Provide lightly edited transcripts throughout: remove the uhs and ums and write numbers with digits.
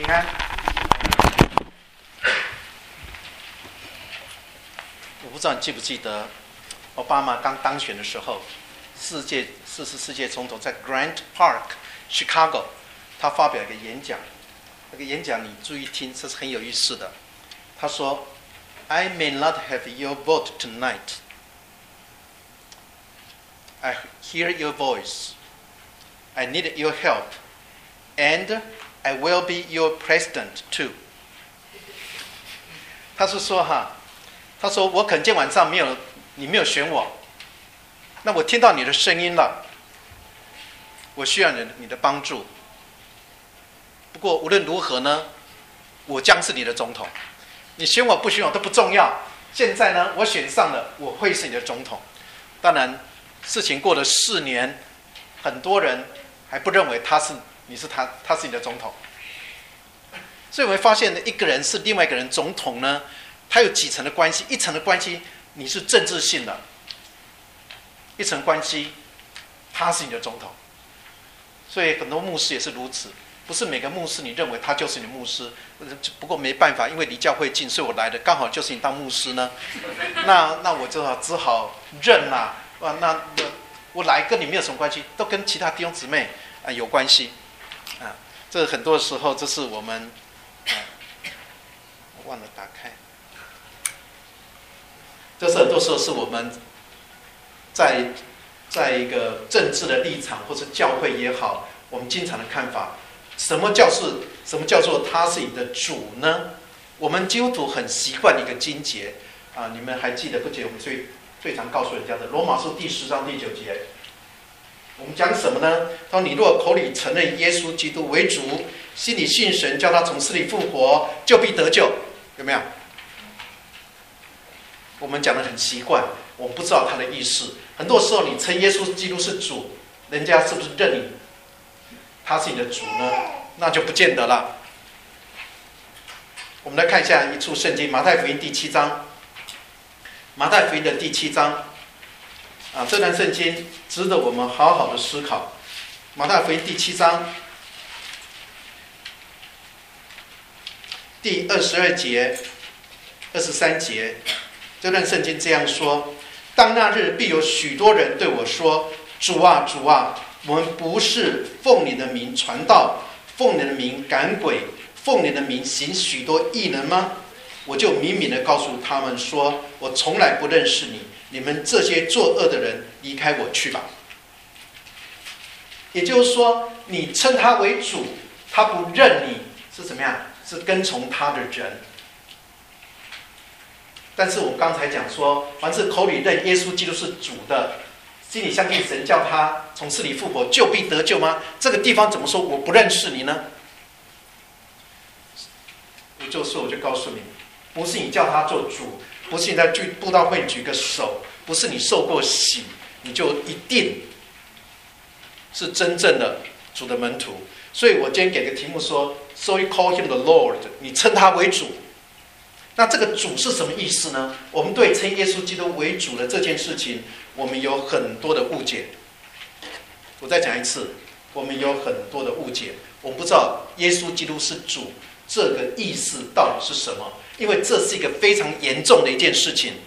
平安。我不知道你记不记得，奥巴马刚当选的时候，44届总统在 Grant Park、Chicago， 他发表一个演讲。那个演讲你注意听，这是很有意思的。他说 ：“I may not have your vote tonight. I hear your voice. I need your help, and I will be your president too.” 他是说他说我可能今天晚上你没有选我，那我听到你的声音了，我需要你的帮助。不过无论如何呢，我将是你的总统。你选我不选我都不重要。现在呢，我选上了，我会是你的总统。当然，事情过了4年，很多人还不认为他是你的总统。所以我会发现，一个人是另外一个人总统呢，他有几层的关系？一层的关系你是政治性的，一层关系他是你的总统。所以很多牧师也是如此。不是每个牧师你认为他就是你的牧师，不过没办法，因为离教会近，所以我来的刚好就是你当牧师呢。那我就只好认啦。那我来跟你没有什么关系，都跟其他弟兄姊妹有关系啊。这很多时候，这是我们我忘了打开。这是很多时候是我们在一个政治的立场或者教会也好，我们经常的看法。什么叫做他是你的主呢？我们基督徒很习惯的一个经节啊，你们还记得不记得？我们最常告诉人家的罗马书第10章第9节，我们讲什么呢？他说：“你若口里承认耶稣基督为主，心里信神，叫他从死里复活，就必得救。”有没有？我们讲的很习惯，我们不知道他的意思。很多时候，你称耶稣基督是主，人家是不是认你？他是你的主呢？那就不见得了。我们来看一下一处圣经，马太福音第7章。马太福音的第7章，这段圣经值得我们好好的思考。马太福音第7章第22节、23节，这段圣经这样说：“当那日，必有许多人对我说：主啊，主啊！我们不是奉你的名传道，奉你的名赶鬼，奉你的名行许多异能吗？我就明明的告诉他们说，我从来不认识你，你们这些作恶的人，离开我去吧。”也就是说，你称他为主，他不认你是怎么样？是跟从他的人。但是我刚才讲说，凡是口里认耶稣基督是主的，心里相信神叫他从死里复活，就必得救吗？这个地方怎么说我不认识你呢？我就告诉你，不是你叫他做主，不是你在布道会举个手，不是你受过洗，你就一定是真正的主的门徒。所以我今天给个题目说 ，So you call him the Lord， 你称他为主。那这个主是什么意思呢？我们对称耶稣基督为主的这件事情，我们有很多的误解。我再讲一次，我们有很多的误解。我们不知道耶稣基督是主这个意思到底是什么，因为这是一个非常严重的一件事情。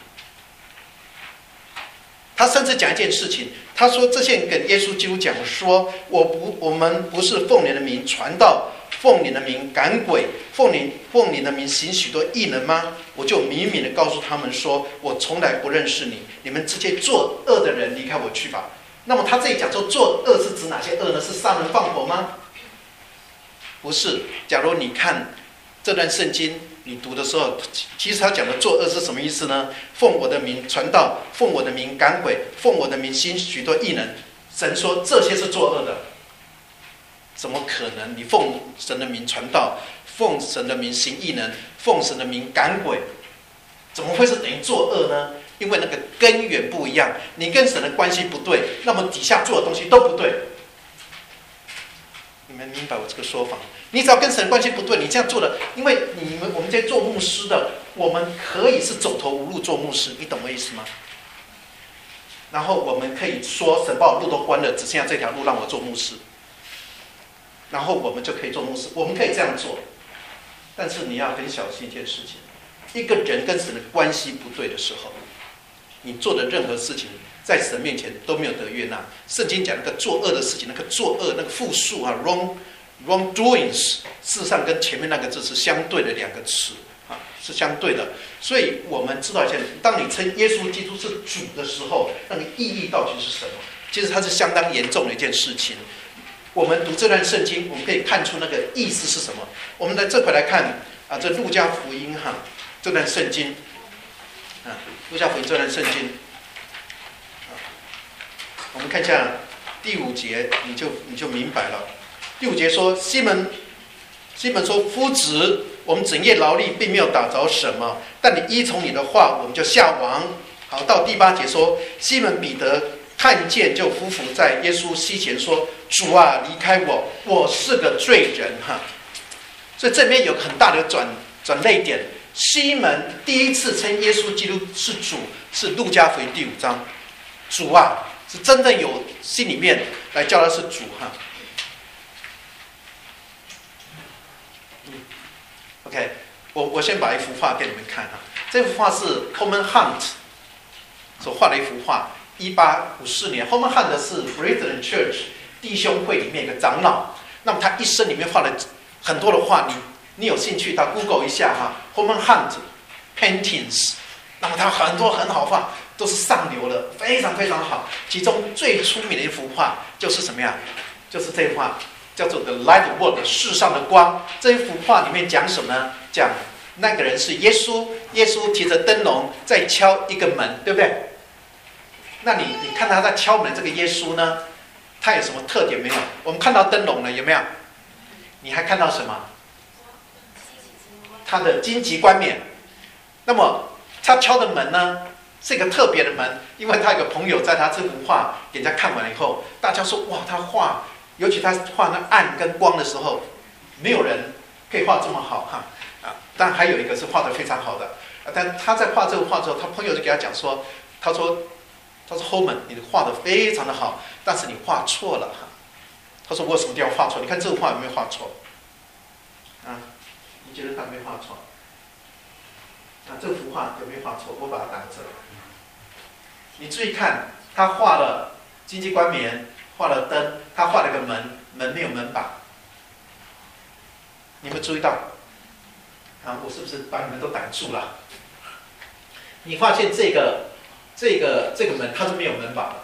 他甚至讲一件事情，他说这些人跟耶稣基督讲说，我们不是奉你的名传道，奉你的名赶鬼，奉你的名行许多异能吗？我就明明的告诉他们说，我从来不认识你，你们这些作恶的人，离开我去吧。那么他这里讲说作恶是指哪些恶呢？是杀人放火吗？不是。假如你看这段圣经，你读的时候，其实他讲的作恶是什么意思呢？奉我的名传道，奉我的名赶鬼，奉我的名行许多异能。神说这些是作恶的。怎么可能？你奉神的名传道，奉神的名行异能，奉神的名赶鬼，怎么会是等于作恶呢？因为那个根源不一样，你跟神的关系不对，那么底下做的东西都不对。你们明白我这个说法？你只要跟神的关系不对，你这样做的，因为我们这些做牧师的，我们可以是走投无路做牧师，你懂我意思吗？然后我们可以说神把我路都关了，只剩下这条路让我做牧师。然后我们就可以做牧师，我们可以这样做。 但是你要很小心一件事情，一个人跟神的关系不对的时候，你做的任何事情在神面前都没有得悦纳。圣经讲那个作恶的事情，那个作恶那个复数啊 ，wrongdoings， 事实上跟前面那个字是相对的两个词啊，是相对的。所以我们知道一下，当你称耶稣基督是主的时候，那个意义到底是什么？其实它是相当严重的一件事情。我们读这段圣经，我们可以看出那个意思是什么。我们这回来看啊，这路加福音哈，这段圣经啊，路加福音这段圣经，我们看一下第5节，你就明白了。第5节说，西门说：“夫子，我们整夜劳力，并没有打着什么，但你依从你的话，我们就下网。”好，到第8节说，西门彼得看见，就匍匐在耶稣膝前说：“主啊，离开我，我是个罪人。”哈，所以这边有很大的转捩点。西门第一次称耶稣基督是主，是路加福音第5章。主啊，是真正有心里面来叫他是主哈。OK， 我先把一幅画给你们看哈。这幅画是 Holman Hunt 所画的一幅画。1854年 ，Holman Hunt 是 Brethren Church 弟兄会里面一个长老。那么他一生里面画了很多的画，你有兴趣到 Google 一下哈 ，Holman Hunt paintings。那么他很多很好画，都是上流的，非常非常好。其中最出名的一幅画就是什么呀？就是这幅画。叫做 The Light World 世上的光。这一幅画里面讲什么呢？讲那个人是耶稣，耶稣提着灯笼在敲一个门，对不对？那你看他在敲门这个耶稣呢，他有什么特点没有？我们看到灯笼了，有没有？你还看到什么？他的荆棘冠冕。那么他敲的门呢，是一个特别的门，因为他有个朋友在他这幅画给人家看完以后，大家说哇，他画。尤其他画那暗跟光的时候，没有人可以画这么好哈啊！当然还有一个是画得非常好的，但他在画这个画之后，他朋友就给他讲说，他说 Holman， 你画得非常的好，但是你画错了哈。他说我有什么地方画错？你看这幅画有没有画错？啊，你觉得他没画错？啊，这幅画有没有画错？我把它打折。你注意看，他画了荆棘冠冕。画了灯，他画了个门，门没有门把。你们注意到？啊，我是不是把你们都挡住了？你发现这个门它是没有门把的，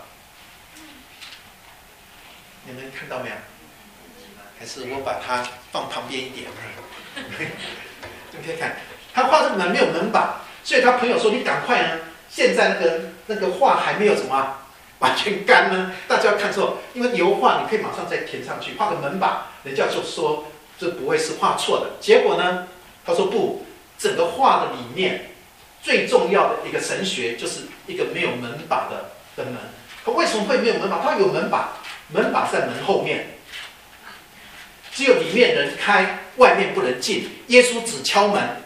你们看到没有？还是我把它放旁边一点？你可以看，他画这个门没有门把，所以他朋友说：“你赶快呢，现在那个画还没有什么。”完全干呢？大家要看错，因为油画你可以马上再填上去，画个门把，人家就说这不会是画错的。结果呢，他说不，整个画的里面最重要的一个神学就是一个没有门把的门。可为什么会没有门把？它有门把，门把在门后面，只有里面能开，外面不能进。耶稣只敲门。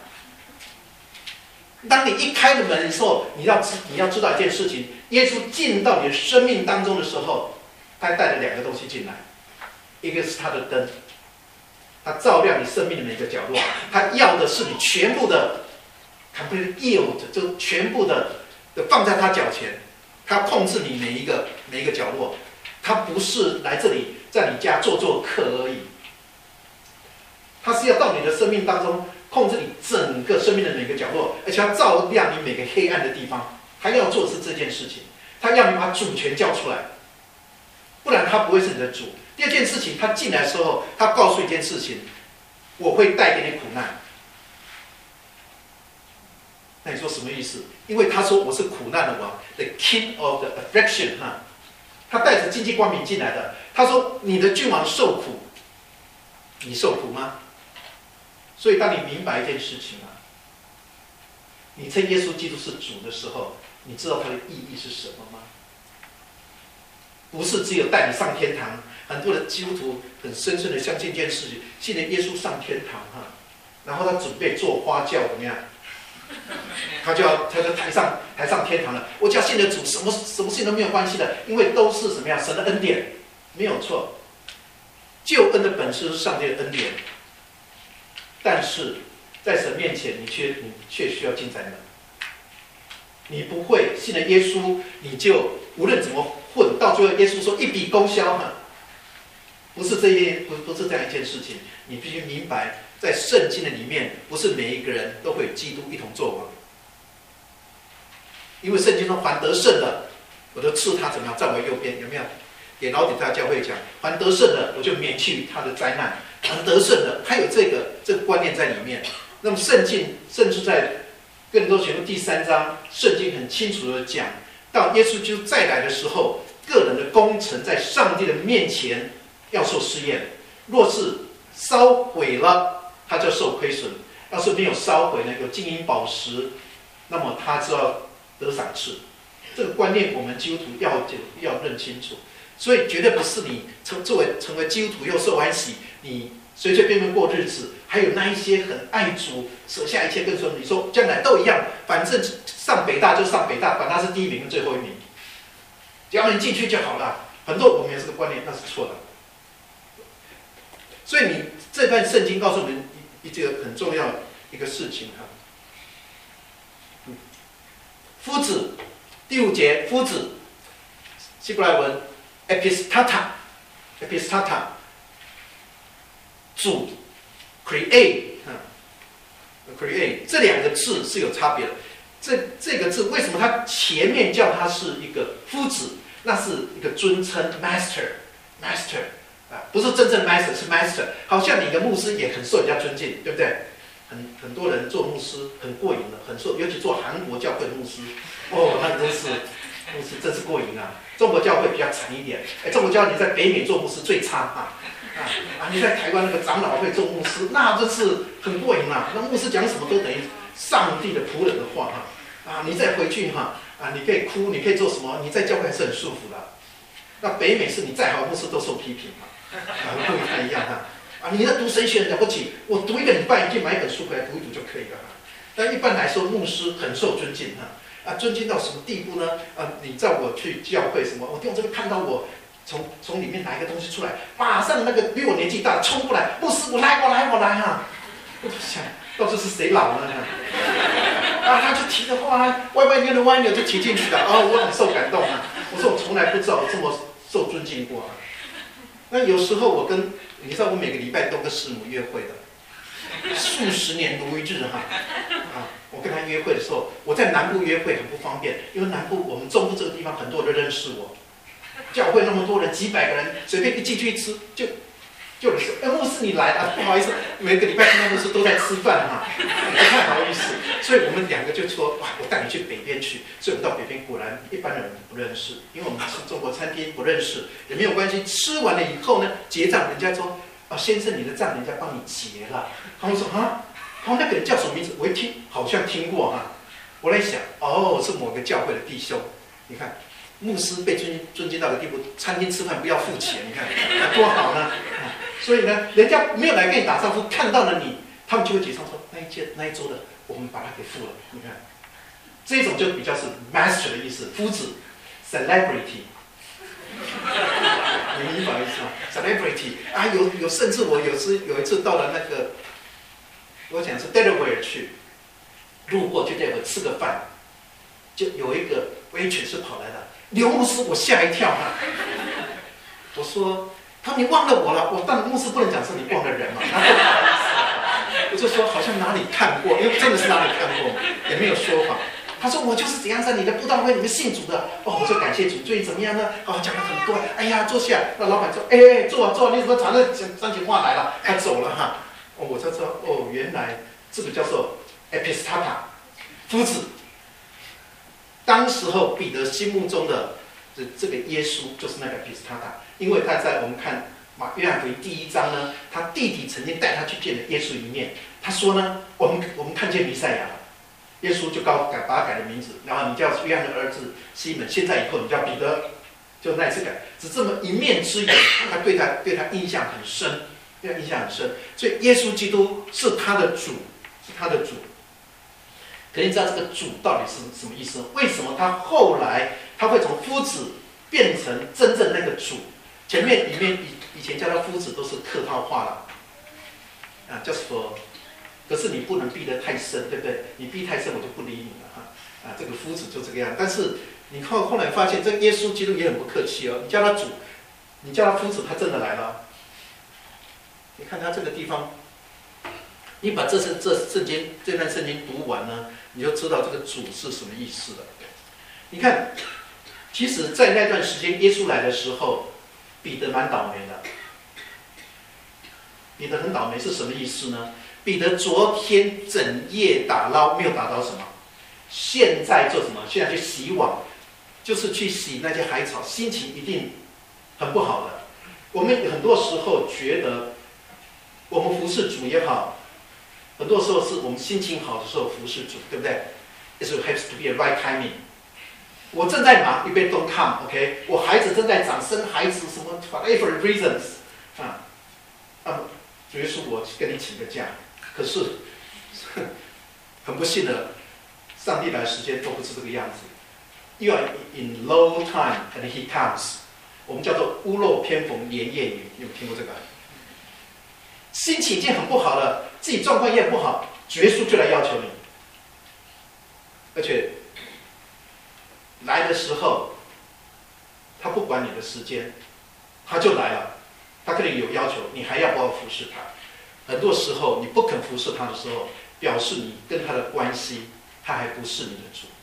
当你一开了门的时候，你要知道一件事情：耶稣进到你的生命当中的时候，他带了2个东西进来，一个是他的灯，他照亮你生命的每个角落，他要的是你全部的 complete yield， 就全部的放在他脚前，他控制你每一个角落，他不是来这里在你家做客而已，他是要到你的生命当中。控制你整个生命的每个角落，而且要照亮你每个黑暗的地方。他要做的是这件事情，他要你把主权交出来，不然他不会是你的主。第二件事情，他进来的时候，他告诉一件事情：我会带给你苦难。那你说什么意思？因为他说我是苦难的王 ，the king of the affliction 哈，他带着荆棘冠冕进来的。他说你的君王受苦，你受苦吗？所以，当你明白一件事情啊，你称耶稣基督是主的时候，你知道它的意义是什么吗？不是只有带你上天堂。很多的基督徒很深深的相信一件事情，信任耶稣上天堂哈，然后他准备做花轿怎么样？他就台上天堂了。我只要信的主，什么事情都没有关系的，因为都是什么样神的恩典，没有错。救恩的本质是上帝的恩典。但是在神面前你却需要进窄门。你不会信了耶稣，你就无论怎么混，到最后耶稣说一笔勾销哈，不是这样一件事情。你必须明白，在圣经的里面，不是每一个人都会与基督一同作王。因为圣经中凡得胜的，我就赐他怎么样，在我右边，有没有？给老底嘉教会讲，凡得胜的，我就免去他的灾难。凡得胜的，他有这个观念在里面。那么圣经甚至在哥林多前书第3章，圣经很清楚的讲，到耶稣基督再来的时候，个人的工程在上帝的面前要受试验。若是烧毁了，他就受亏损；要是没有烧毁呢，有金银宝石，那么他就要得赏赐。这个观念我们基督徒要认清楚。所以绝对不是你成为基督徒又受欢喜，你随随便便过日子。还有那一些很爱主，舍下一切跟随你说将来都一样，反正上北大就上北大，管他是第1名跟最后1名，只要能进去就好了。很多我们有这个观念，那是错的。所以你这段圣经告诉我们一个很重要一个事情哈。夫子第5节，夫子希伯来文 epistata， 主 create 这2个字是有差别的。这个字为什么它前面叫它是一个夫子？那是一个尊称 master 啊，不是真正 master 是 master。好像你的牧师也很受人家尊敬，对不对？很多人做牧师很过瘾的，尤其做韩国教会的牧师，哦，那真是过瘾啊！中国教会比较惨一点，中国教会你在北美做牧师最差你在台湾那个长老会做牧师，那真是很过瘾啊！那牧师讲什么都等于上帝的仆人的话你再回去你可以哭，你可以做什么？你在教会还是很舒服的。那北美是你再好牧师都受批评不太一样你在读神学了不起，我读1个礼拜，你去买一本书回来读一读就可以了但一般来说，牧师很受尊敬尊敬到什么地步呢？你叫我去教会什么，我弟兄这边看到我从里面拿一个东西出来，马上那个比我年纪大冲过来，牧师我来我就想到底是谁老了他就提的话歪扭就提进去了我很受感动我说我从来不知道我这么受尊敬过那有时候你知道我每个礼拜都跟师母约会的，数十年如一日我跟他约会的时候，我在南部约会很不方便，因为南部我们中部这个地方很多人认识我，教会那么多人，几百个人，随便一进去一吃就有人说，牧师你来了，不好意思，每个礼拜听到牧师都在吃饭不太好意思，所以我们2个就说，哇，我带你去北边去，所以我们到北边，果然一般人不认识，因为我们吃中国餐厅不认识，也没有关系，吃完了以后呢，结账人家说，先生你的账人家帮你结了，他们说那个人叫什么名字？我一听好像听过我来想，是某个教会的弟兄。你看，牧师被尊敬到的地步，餐厅吃饭不要付钱，你看多好呢。所以呢，人家没有来跟你打招呼，看到了你，他们就会结账说那一桌的，我们把它给付了。你看，这种就比较是 master 的意思，夫子 celebrity。你明白意思吗 ？celebrity 有甚至我有一次到了那个。我讲是 Delaware 去，路过去 Delaware 吃个饭，就有一个 waitress 跑来了，刘牧师，我吓一跳我说，你忘了我了？我当牧师不能讲是你忘了人嘛。我就说好像哪里看过，因为真的是哪里看过，也没有说谎。他说我就是怎样在你的布道会里面信主的。我说感谢主，最近怎么样呢？讲了很多。哎呀，坐下。那老板说，坐，你怎么讲起话来了？他走了我才知道原来这个叫做 epistata 夫子。当时候彼得心目中的这个耶稣就是那个 epistata， 因为他在我们看约翰福音第1章呢，他弟弟曾经带他去见了耶稣一面。他说呢，我们看见弥赛亚了，耶稣就把他改了名字，然后你叫约翰的儿子西门，现在以后你叫彼得，就那一次改，只这么一面之缘，他对他印象很深。印象很深，所以耶稣基督是他的主，可你知道这个主到底是什么意思？为什么他后来他会从夫子变成真正那个主？前面以前叫他夫子都是客套话了，just for 可是你不能逼得太深，对不对？你逼太深，我就不理你了哈。这个夫子就这个样。但是你后来发现，这耶稣基督也很不客气哦。你叫他主，你叫他夫子，他真的来了。你看他这个地方，你把这圣经这段圣经读完呢，你就知道这个主是什么意思了。你看，其实，在那段时间耶稣来的时候，彼得蛮倒霉的。彼得很倒霉是什么意思呢？彼得昨天整夜打捞，没有打到什么。现在做什么？现在去洗网，就是去洗那些海草，心情一定很不好的。我们很多时候觉得，我们服侍主也好，很多时候是我们心情好的时候服侍主，对不对 ？It has to be a right timing。我正在忙，you don't come，OK？、我孩子正在长，生孩子什么 whatever reasons 主耶稣，我跟你请个假，可是很不幸的，上帝来的时间都不是这个样子。You are in low time and he comes， 我们叫做屋漏偏逢连夜雨，有没有听过这个？心情已经很不好了，自己状况也很不好，主耶稣就来要求你，而且来的时候，他不管你的时间，他就来了。他可能有要求，你还要不要服侍他？很多时候你不肯服侍他的时候，表示你跟他的关系，他还不是你的主。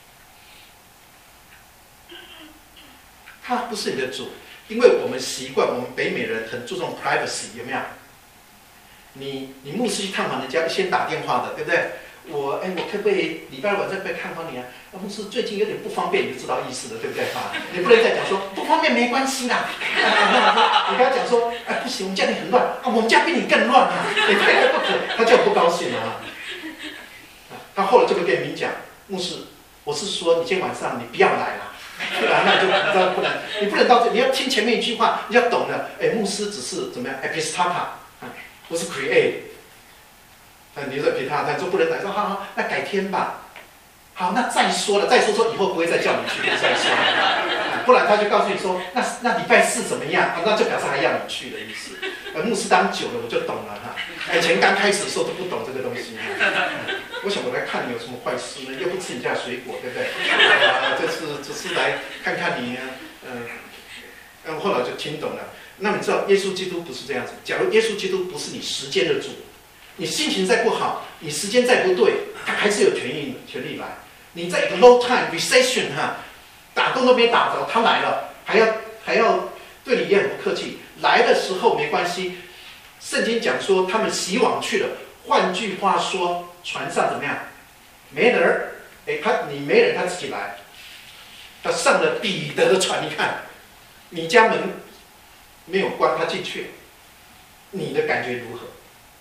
他不是你的主，因为我们习惯，我们北美人很注重 privacy， 有没有？你牧师去探访人家，先打电话的，对不对？我可不可以礼拜晚上可以看访你啊？牧师最近有点不方便，你就知道意思了，对不对？你不能再讲说不方便没关系啦。你跟他讲说，不行，我们家里很乱啊，我们家比你更乱啊，你非他不可，他就不高兴了啊。他后来就会跟你讲，牧师，我是说你今天晚上你不要来了。那就你知道不能，你不能到这，你要听前面一句话，你要懂了。牧师只是怎么样 ，epistata， 不是 create。你说给他说不能来，说好，那改天吧。好，那再说了，再说以后不会再叫你去，再说。不然他就告诉你说，那礼拜四怎么样？那就表示还要你去的意思。牧师当久了，我就懂了哈。以前刚开始的时候都不懂这个东西。我想我来看你有什么坏事呢？又不吃你家水果，对不对？这次只是来看看你，后来就听懂了。那你知道耶稣基督不是这样子。假如耶稣基督不是你时间的主，你心情再不好，你时间再不对，他还是有权利来。你在一个 low time recession 打工都没打着，他来了，还要对你也很不客气。来的时候没关系，圣经讲说他们洗网去了。换句话说，船上怎么样？没人，你没人，他自己来。他上了彼得的船，你看，你家门没有关，他进去，你的感觉如何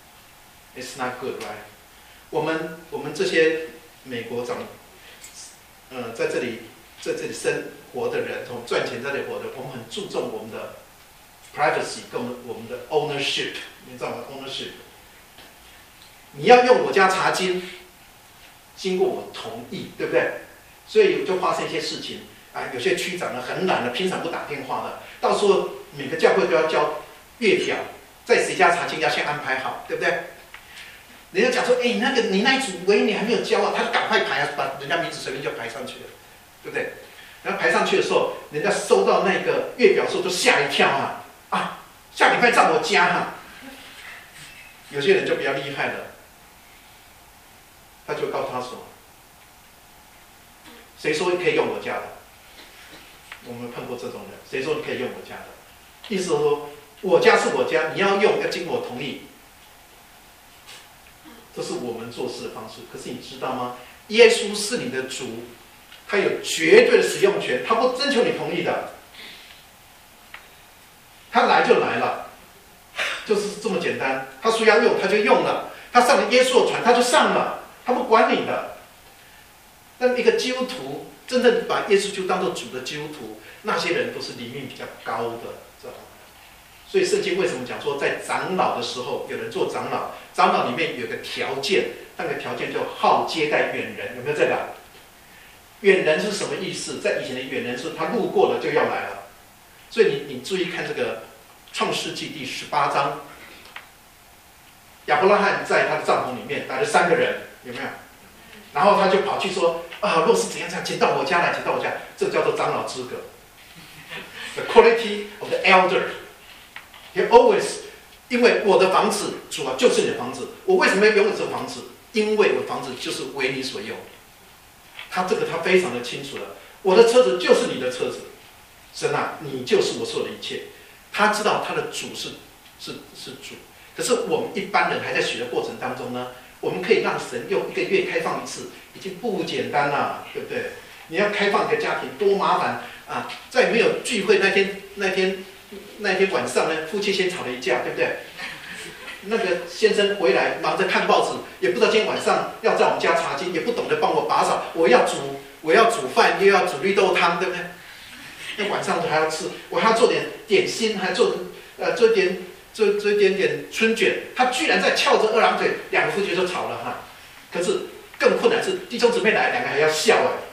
？It's not good, right？ 我们这些美国在这里生活的人，从赚钱在这里活的，我们很注重我们的 privacy 跟我们的 ownership， 你知道吗 ？ownership。你要用我家茶巾，经过我同意，对不对？所以就发生一些事情有些区长呢很懒的，平常不打电话的，到时候每个教会都要交月表，在谁家茶巾要先安排好，对不对？人家讲说，你那一组维你还没有交啊，他就赶快排把人家名字随便就排上去了，对不对？然后排上去的时候，人家收到那个月表的时候都吓一跳下礼拜到我家有些人就比较厉害了。他就告诉他说：“谁说可以用我家的？我们碰过这种人，谁说你可以用我家的？意思是说，我家是我家，你要用要经过我同意。这是我们做事的方式。可是你知道吗？耶稣是你的主，他有绝对的使用权，他不征求你同意的。他来就来了，就是这么简单。他说要用，他就用了。他上了耶稣的船，他就上了。”他不管你的。但一个基督徒真正把耶稣就当做主的基督徒，那些人都是灵命比较高的，知道吗？所以圣经为什么讲说，在长老的时候，有人做长老，长老里面有个条件，那个条件叫好接待远人，有没有这个？远人是什么意思？在以前的远人是他路过了就要来了。所以你注意看这个创世纪第18章。 亚伯拉罕在他的帐篷里面来了3个人，有没有？然后他就跑去说啊，若是怎样，请到我家来，请到我家，这个叫做长老资格。The quality of the elder. He always， 因为我的房子，主啊，就是你的房子。我为什么要拥有这个房子？因为我的房子就是为你所用。他非常的清楚了，我的车子就是你的车子。神啊，你就是我所有的一切。他知道他的主是主。可是我们一般人还在学的过程当中呢，我们可以让神用1个月开放一次，已经不简单了，对不对？你要开放一个家庭多麻烦啊！在没有聚会那天晚上呢，夫妻先吵了一架，对不对？那个先生回来忙着看报纸，也不知道今天晚上要在我们家查经，也不懂得帮我打扫。我要煮饭，又要煮绿豆汤，对不对？那晚上还要吃，我还要做点点心，还做一点点春卷。他居然在翘着2郎腿，2个夫妻就吵了哈。可是更困难是弟兄姊妹来，2个还要笑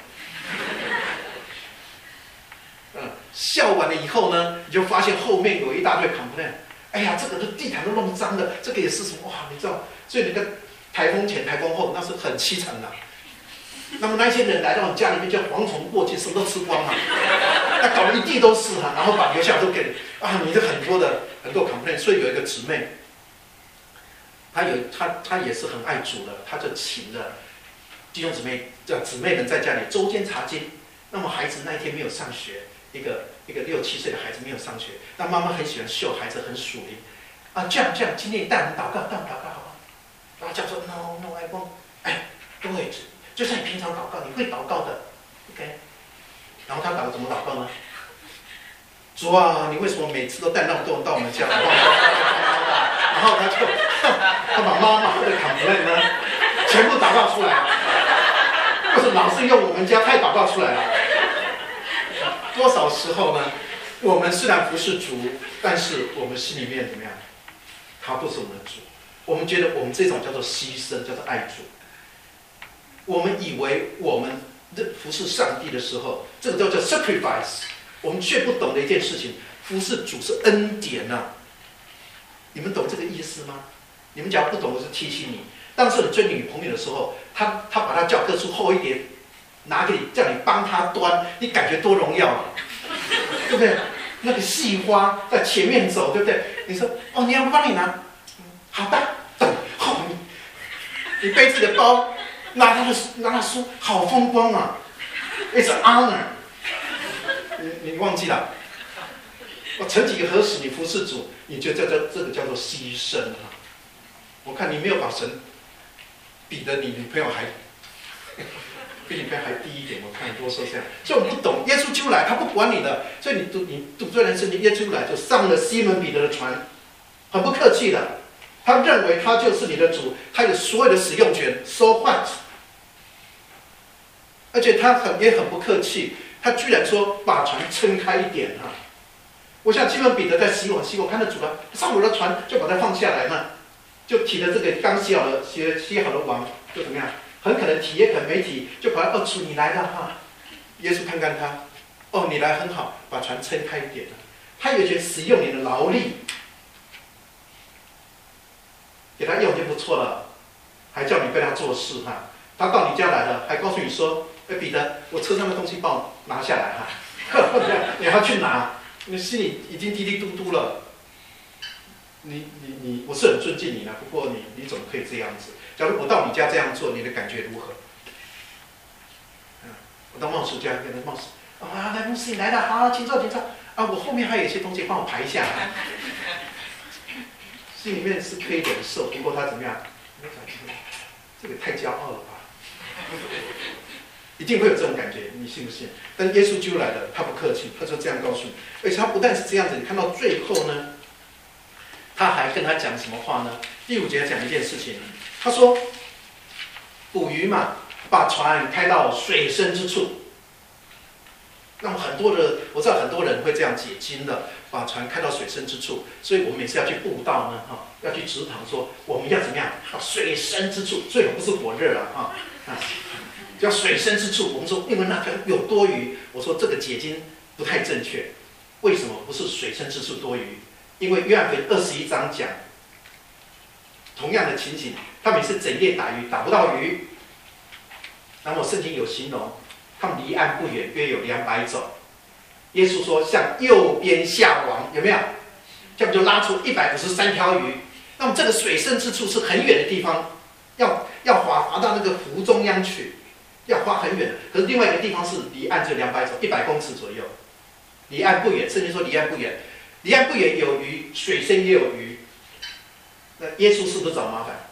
笑完了以后呢，你就发现后面有一大堆 complaint。哎呀，这个地毯都弄脏了，这个也是什么哇？你知道，所以你看台风前、台风后那是很凄惨的。那么那些人来到你家里面，就蝗虫过境，什么都吃光了，那搞得一地都是哈，然后把留下都给啊，你的很多 complaint。所以有一个姊妹，她也是很爱主的，她就请了弟兄姊妹们在家里周间查经。那么孩子那一天没有上学，一个6、7岁的孩子没有上学，那妈妈很喜欢秀孩子很属灵啊，这样，今天你带我们祷告，好不好？然后叫做 No I won't， 对，就像你平常祷告，你会祷告的 ，OK。然后他怎么祷告呢？主啊，你为什么每次都带那么多人到我们家？然后他把妈妈的 complaint 呢全部祷告出来，或者老是用我们家太祷告出来了。多少时候呢？我们虽然不是主，但是我们心里面怎么样？他不是我们的主。我们觉得我们这种叫做牺牲，叫做爱主。我们以为我们服侍上帝的时候，这个叫做 sacrifice。我们却不懂的一件事情，服侍主是恩典啊。你们懂这个意思吗？你们假如不懂，我是提醒你。当时你追女朋友的时候，他把他教科书厚一点拿给你，叫你帮他端，你感觉多荣耀啊，对不对？那个细花在前面走，对不对？你说哦，你要我帮你拿，好的，好，你背自己的包，拿他书，好风光啊 ，It's an honor。你忘记了？我曾几何时你服侍主，你觉得这个叫做牺牲啊？我看你没有把神比得你女朋友还。比你还低一点，我看很多时候这样，所以我们不懂。耶稣就来，他不管你的，所以你读这段圣经，耶稣来就上了西门彼得的船，很不客气的，他认为他就是你的主，他有所有的使用权 ，so what？ 而且他也很不客气，他居然说把船撑开一点啊！我想西门彼得在洗碗，看到主了，上我的船就把它放下来嘛，就提着这个刚洗好的网，就怎么样？很可能提也可能没提，就跑来哦，主你来了哈！耶稣看看他，哦你来很好，把船撑开一点了。他有权使用你的劳力，给他用就不错了，还叫你为他做事哈。他到你家来了，还告诉你说，彼得，我车上的东西帮我拿下来哈，你还要去拿，你心里已经滴滴嘟嘟了。我是很尊敬你的，不过你怎么可以这样子？假如我到你家这样做，你的感觉如何？我到牧师家跟他牧师，来牧师你来了，好，请坐啊，我后面还有一些东西帮我排一下。心里面是可以忍受，不过他怎么样？这个太骄傲了吧？一定会有这种感觉，你信不信？但耶稣就来了，他不客气，他就这样告诉你，而且他不但是这样子，你看到最后呢，他还跟他讲什么话呢？第5节讲一件事情。他说：“捕鱼嘛，把船开到水深之处。那么我知道很多人会这样解经的，把船开到水深之处。所以我们每次要去布道呢，要去职堂说我们要怎么样到水深之处，最好不是火热了叫水深之处。我们说因为那边有多余，我说这个解经不太正确。为什么不是水深之处多余？因为约翰福音21章讲。” 同样的情形，他们也是整夜打鱼，打不到鱼。然后圣经有形容，他们离岸不远，约有200肘。耶稣说向右边下网，有没有？这样就拉出153条鱼。那么这个水深之处是很远的地方，要划到那个湖中央去，要划很远。可是另外一个地方是离岸只有200肘，100公尺左右，离岸不远。圣经说离岸不远，离岸不远有鱼，水深也有鱼。那耶稣是不是找麻烦？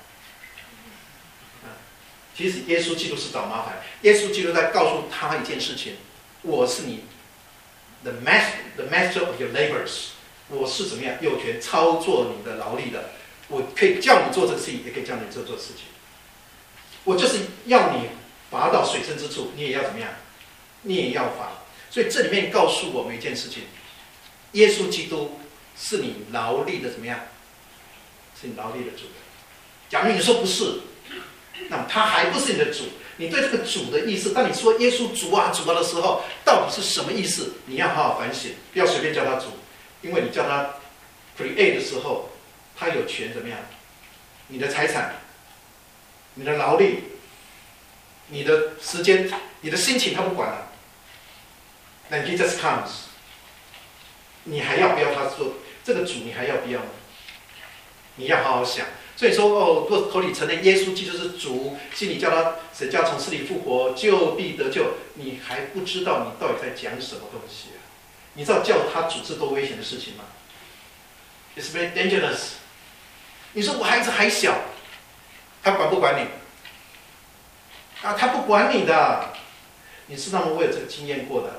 其实耶稣基督是找麻烦。耶稣基督在告诉他一件事情：我是你 the master of your labors， 我是怎么样有权操作你的劳力的。我可以叫你做这个事情，也可以叫你做事情。我就是要你罚到水深之处，你也要怎么样？你也要罚。所以这里面告诉我们一件事情：耶稣基督是你劳力的怎么样？是你劳力的主。假如你说不是，那么他还不是你的主。你对这个主的意思，当你说耶稣主啊主啊的时候，到底是什么意思？你要好好反省，不要随便叫他主，因为你叫他 create 的时候，他有权怎么样？你的财产、你的劳力、你的时间、你的心情，他不管了。Then Jesus comes， 你还要不要他做这个主？你还要不要呢？你要好好想。所以说，如果口里承认耶稣基督是主，心里叫他神叫从死里复活，就必得救，你还不知道你到底在讲什么东西啊？你知道叫他主是多危险的事情吗？ It's very dangerous。你说我孩子还小，他管不管你？啊，他不管你的。你知道吗？我有这个经验过的。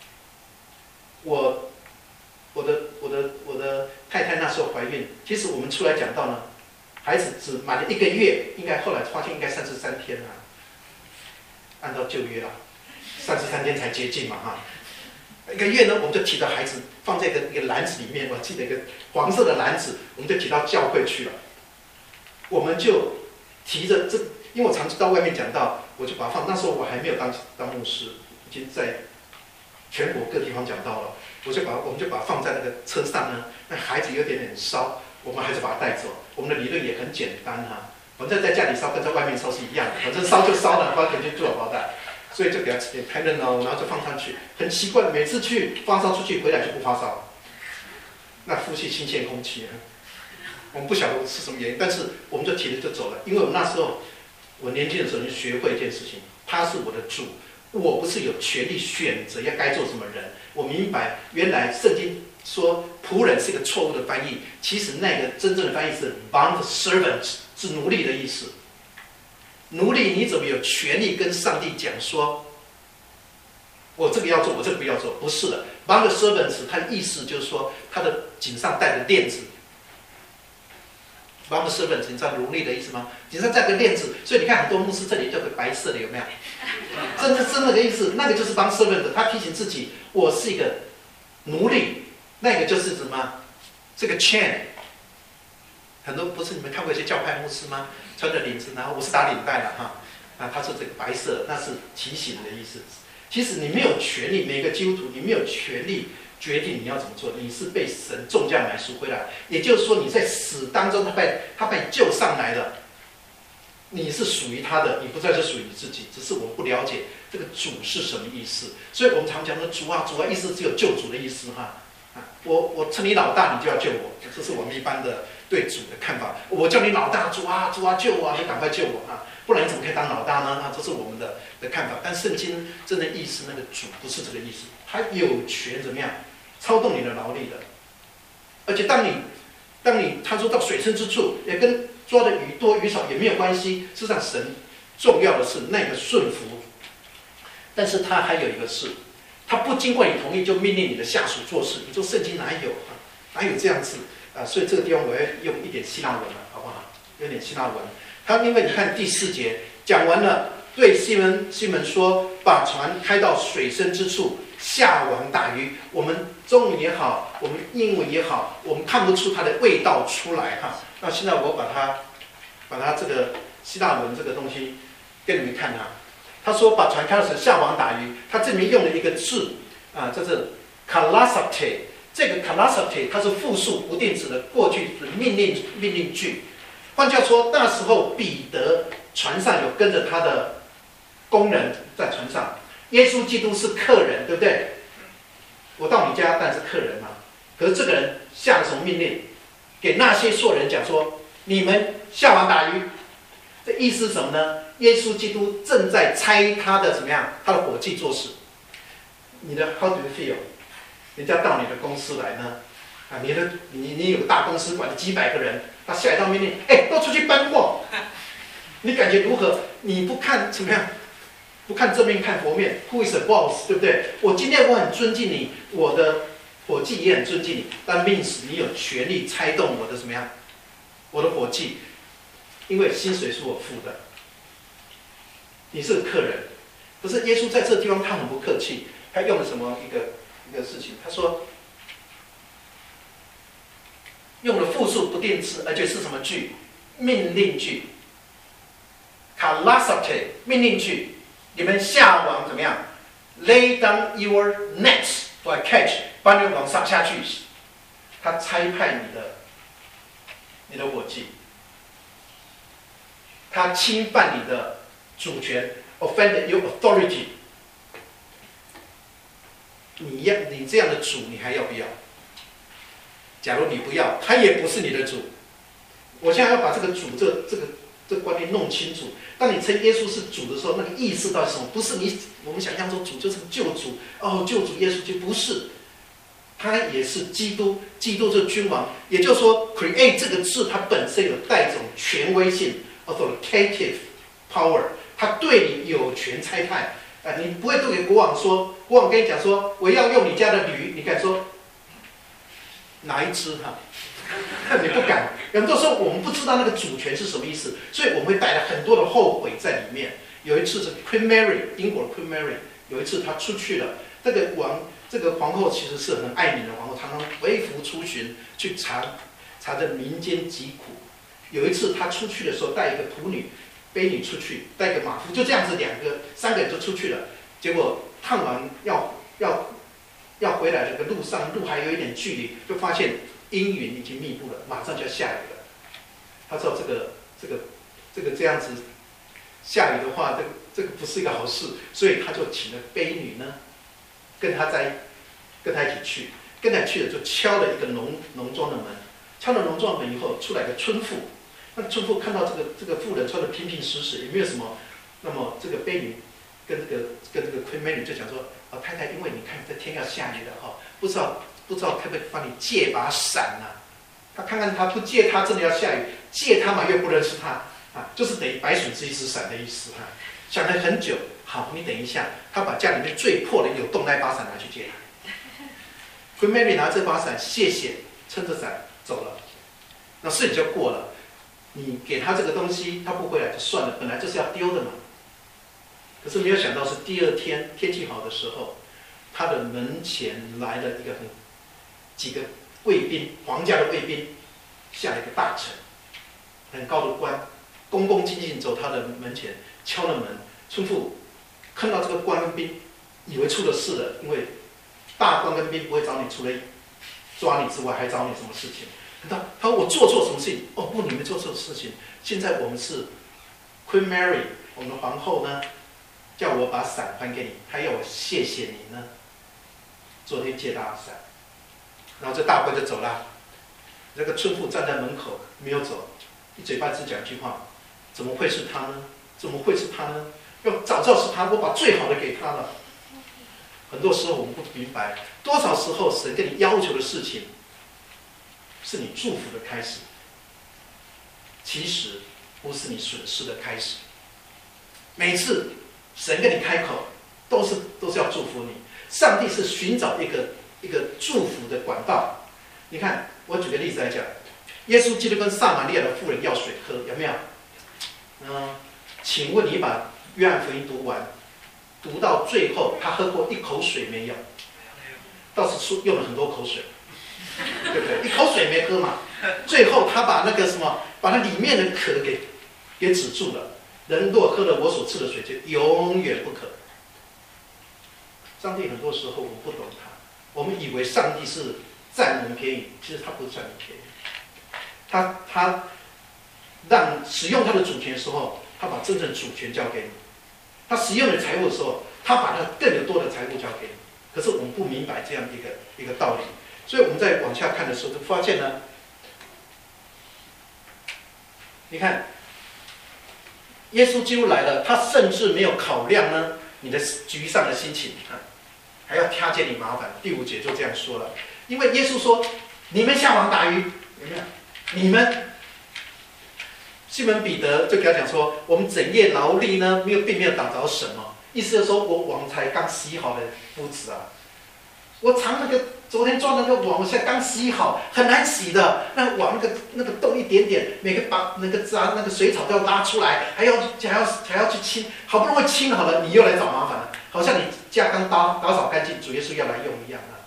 我的太太那时候怀孕，其实我们出来讲到呢，孩子只满了1个月，应该后来发现应该33天啊，按照旧约啊，33天才接近嘛哈。1个月呢，我们就提着孩子放在一个篮子里面，我记得一个黄色的篮子，我们就提到教会去了。我们就提着这，因为我常到外面讲道，我就把它放。那时候我还没有当牧师，已经在全国各地方讲道了。我们就把它放在那个车上呢。那孩子有点烧，我们还是把它带走。我们的理论也很简单哈，反正在家里烧跟在外面烧是一样的，反正烧就烧了，花钱就做好包袋。所以就给他吃点 Tylenol， 然后就放上去。很奇怪，每次去发烧出去回来就不发烧，那呼吸新鲜空气。我们不晓得是什么原因，但是我们就提着就走了。因为我那时候我年轻的时候就学会一件事情，他是我的主，我不是有权利选择要该做什么人。我明白原来圣经说仆人是一个错误的翻译，其实那个真正的翻译是 bond servant， 是奴隶的意思。奴隶你怎么有权利跟上帝讲说，我这个要做，我这个不要做？不是的 ，bond servant 它的意思就是说，他的颈上带着链子。bond servant 你知道奴隶的意思吗？颈上带个链子，所以你看很多牧师这里就个白色的，有没有？真那个意思，那个就是 bond servant， 他提醒自己，我是一个奴隶，那个就是什么？这个 chain。很多不是你们看过一些教派牧师吗？穿着领子，然后我是打领带了哈，啊，他是这个白色，那是提醒的意思。其实你没有权利，每个基督徒你没有权利决定你要怎么做，你是被神重价买赎回来，也就是说你在死当中他把你救上来了，你是属于他的，你不再是属于你自己。只是我不了解这个主是什么意思，所以我们常讲的主啊主啊，意思只有救主的意思哈。我称你老大，你就要救我，这是我们一般的对主的看法。我叫你老大，主啊主啊救我啊，你赶快救我啊，不然你怎么可以当老大呢？啊，这是我们的看法。但圣经真的意思，那个主不是这个意思，他有权怎么样操纵你的劳力的。而且当你他说到水深之处，也跟抓的鱼多鱼少也没有关系。事实上，神重要的是那个顺服。但是他还有一个事。他不经过你同意就命令你的下属做事，你说圣经哪有啊？哪有这样子啊？所以这个地方我要用一点希腊文了，好不好？有点希腊文。他因为你看第4节讲完了，对西门说，把船开到水深之处，下网打鱼。我们中文也好，我们英文也好，我们看不出它的味道出来哈。那现在我把它这个希腊文这个东西给你们看哈。他说把船开到水下网打鱼，他这里面用了一个字啊，这是 kalasate。这个 kalasate 它是复数不定词的过去的命令句。 换句话说，那时候彼得船上有跟着他的工人在船上，耶稣基督是客人，对不对？我到你家当然是客人嘛。可是这个人下了什么命令？给那些所有人讲说：你们下网打鱼。这意思是什么呢？耶稣基督正在拆他的怎么样？他的伙计做事。你的 How do you feel？ 人家到你的公司来呢？你有个大公司管几百个人，他下一道命令，都出去搬货，你感觉如何？你不看怎么样？不看正面看佛面 ，Who is the boss？ 对不对？我今天我很尊敬你，我的伙计也很尊敬你，但 means 你有权利拆动我的怎么样？我的伙计，因为薪水是我付的，你是客人。可是耶稣在这个地方他很不客气，他用了什么一个事情？他说。用了复数不定词，而且是什么句？命令句 ，kalasate 命令句。你们下网怎么样 ？Lay down your nets for catch， 把你的网撒下去。他差派你的伙计，他侵犯你的主权 ，offend your authority。你这样的主，你还要不要？假如你不要，他也不是你的主。我现在要把这个主这个观念弄清楚。当你称耶稣是主的时候，那个意思到底是什么？不是我们想象中主就是救主哦，救主耶稣就不是，他也是基督，基督是君王。也就是说 ，create 这个字它本身有带一种权威性 （authoritative power），他对你有权差派。你不会对给国王说，国王跟你讲说，我要用你家的驴，你敢说？哪一只哈？你不敢。很多时候我们不知道那个主权是什么意思，所以我们会带来很多的后悔在里面。有一次是 Queen Mary， 英国的 Queen Mary， 有一次她出去了，这个皇后其实是很爱民的皇后，常常微服出巡去查着民间疾苦。有一次她出去的时候，带一个仆女、婢女出去，带一个马夫，就这样子3个人就出去了。结果探完要回来的路上，路还有一点距离，就发现阴云已经密布了，马上就要下雨了。他知道这样子下雨的话，这个不是一个好事，所以他就请了婢女呢，跟他一起去，跟他去了就敲了一个农庄的门，敲了农庄门以后，出来个村妇，那村妇看到这个妇人穿的平平实实，也没有什么，那么这个婢女跟这个 Queen Mary 就讲说。太太，因为你看这天要下雨了哈，不知道可不可以帮你借把伞呢？他看看他不借，他真的要下雨，借他嘛又不认识他就是等于白损失一只伞的意思想了很久，好，你等一下，他把家里面最破的有洞那把伞拿去借他。Queen Mary 拿这把伞，谢谢，撑着伞走了，那事情就过了。你给他这个东西，他不回来就算了，本来就是要丢的嘛。可是没有想到是第二天天气好的时候，他的门前来了几个卫兵，皇家的卫兵，下了一个大臣，很高的官，恭恭敬敬走他的门前，敲了门。村妇看到这个官跟兵，以为出了事了，因为大官跟兵不会找你，除了抓你之外，还找你什么事情？他说我做错什么事情？哦不，你没做错事情。现在我们是 Queen Mary， 我们的皇后呢？叫我把伞还给你，还要我谢谢你呢。昨天借他的伞，然后这大官就走了。这个村妇站在门口没有走，一嘴巴只讲一句话：怎么会是他呢？怎么会是他呢？要早知道是他，我把最好的给他了。很多时候我们不明白，多少时候神跟你要求的事情，是你祝福的开始，其实不是你损失的开始。每次神跟你开口，都是要祝福你。上帝是寻找一个祝福的管道。你看，我举个例子来讲，耶稣基督跟撒玛利亚的妇人要水喝，有没有？请问你把约翰福音读完，读到最后，他喝过一口水没有？倒是用了很多口水，对不对？一口水没喝嘛。最后他把那个什么，把那里面的渴给止住了。人若喝了我所赐的水，就永远不渴。上帝很多时候我们不懂他，我们以为上帝是占我们便宜，其实他不是占你便宜。 让使用他的主权的时候，他把真正主权交给你；他使用的财物的时候，他把他更有多的财物交给你。可是我们不明白这样一个道理，所以我们在往下看的时候就发现呢，你看，耶稣基督来了，他甚至没有考量呢你的沮丧的心情啊，还要挑解你麻烦。第5节就这样说了，因为耶稣说：“你们下网打鱼，有没有？你们。”西门彼得就给他讲说：“我们整夜劳力呢，并没有打着什么。”意思就是说我网才刚洗好的夫子啊，我昨天装的那个网，我现在刚洗好，很难洗的。那网那个洞一点点，每个把那个渣那个水草都要拉出来，还要去清，好不容易清好了，你又来找麻烦了，好像你家刚打扫干净，主耶稣要来用一样啊。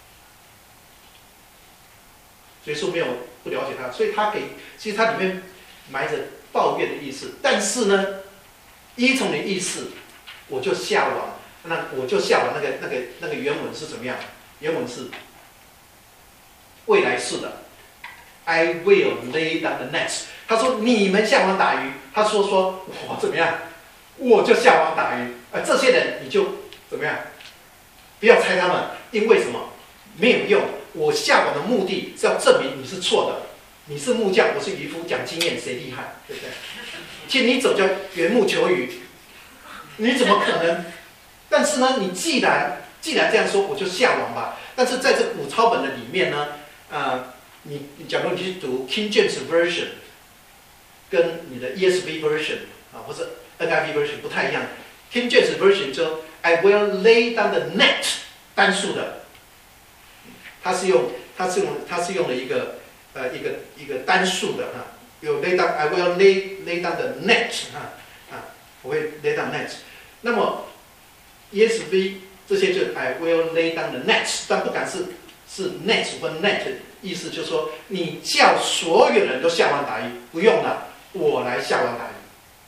主耶稣没有不了解他，所以其实他里面埋着抱怨的意思，但是呢，依从你的意思，我就下网。那我就下网那个原文是怎么样？原文是未来式的 ，I will lay down the nets。他说你们下网打鱼，他说我怎么样？我就下网打鱼。这些人你就怎么样？不要猜他们，因为什么？没有用。我下网的目的是要证明你是错的。你是木匠，我是渔夫，讲经验谁厉害，对不对？其实你走叫缘木求鱼，你怎么可能？但是呢，你既然这样说，我就下网吧。但是在这古抄本的里面呢，你假如你去读 King James Version， 跟你的 ESV Version 啊，或者 NIV Version 不太一样。King James Version 说 I will lay down the net， 单数的，它是用了一个单数的哈，有 lay down I will lay down the net 我会 lay down net。那么 ESV 这些就 I will lay down the nets， 但不敢是 net 或 net， 意思就是说你叫所有人都下网打鱼，不用了，我来下网打鱼，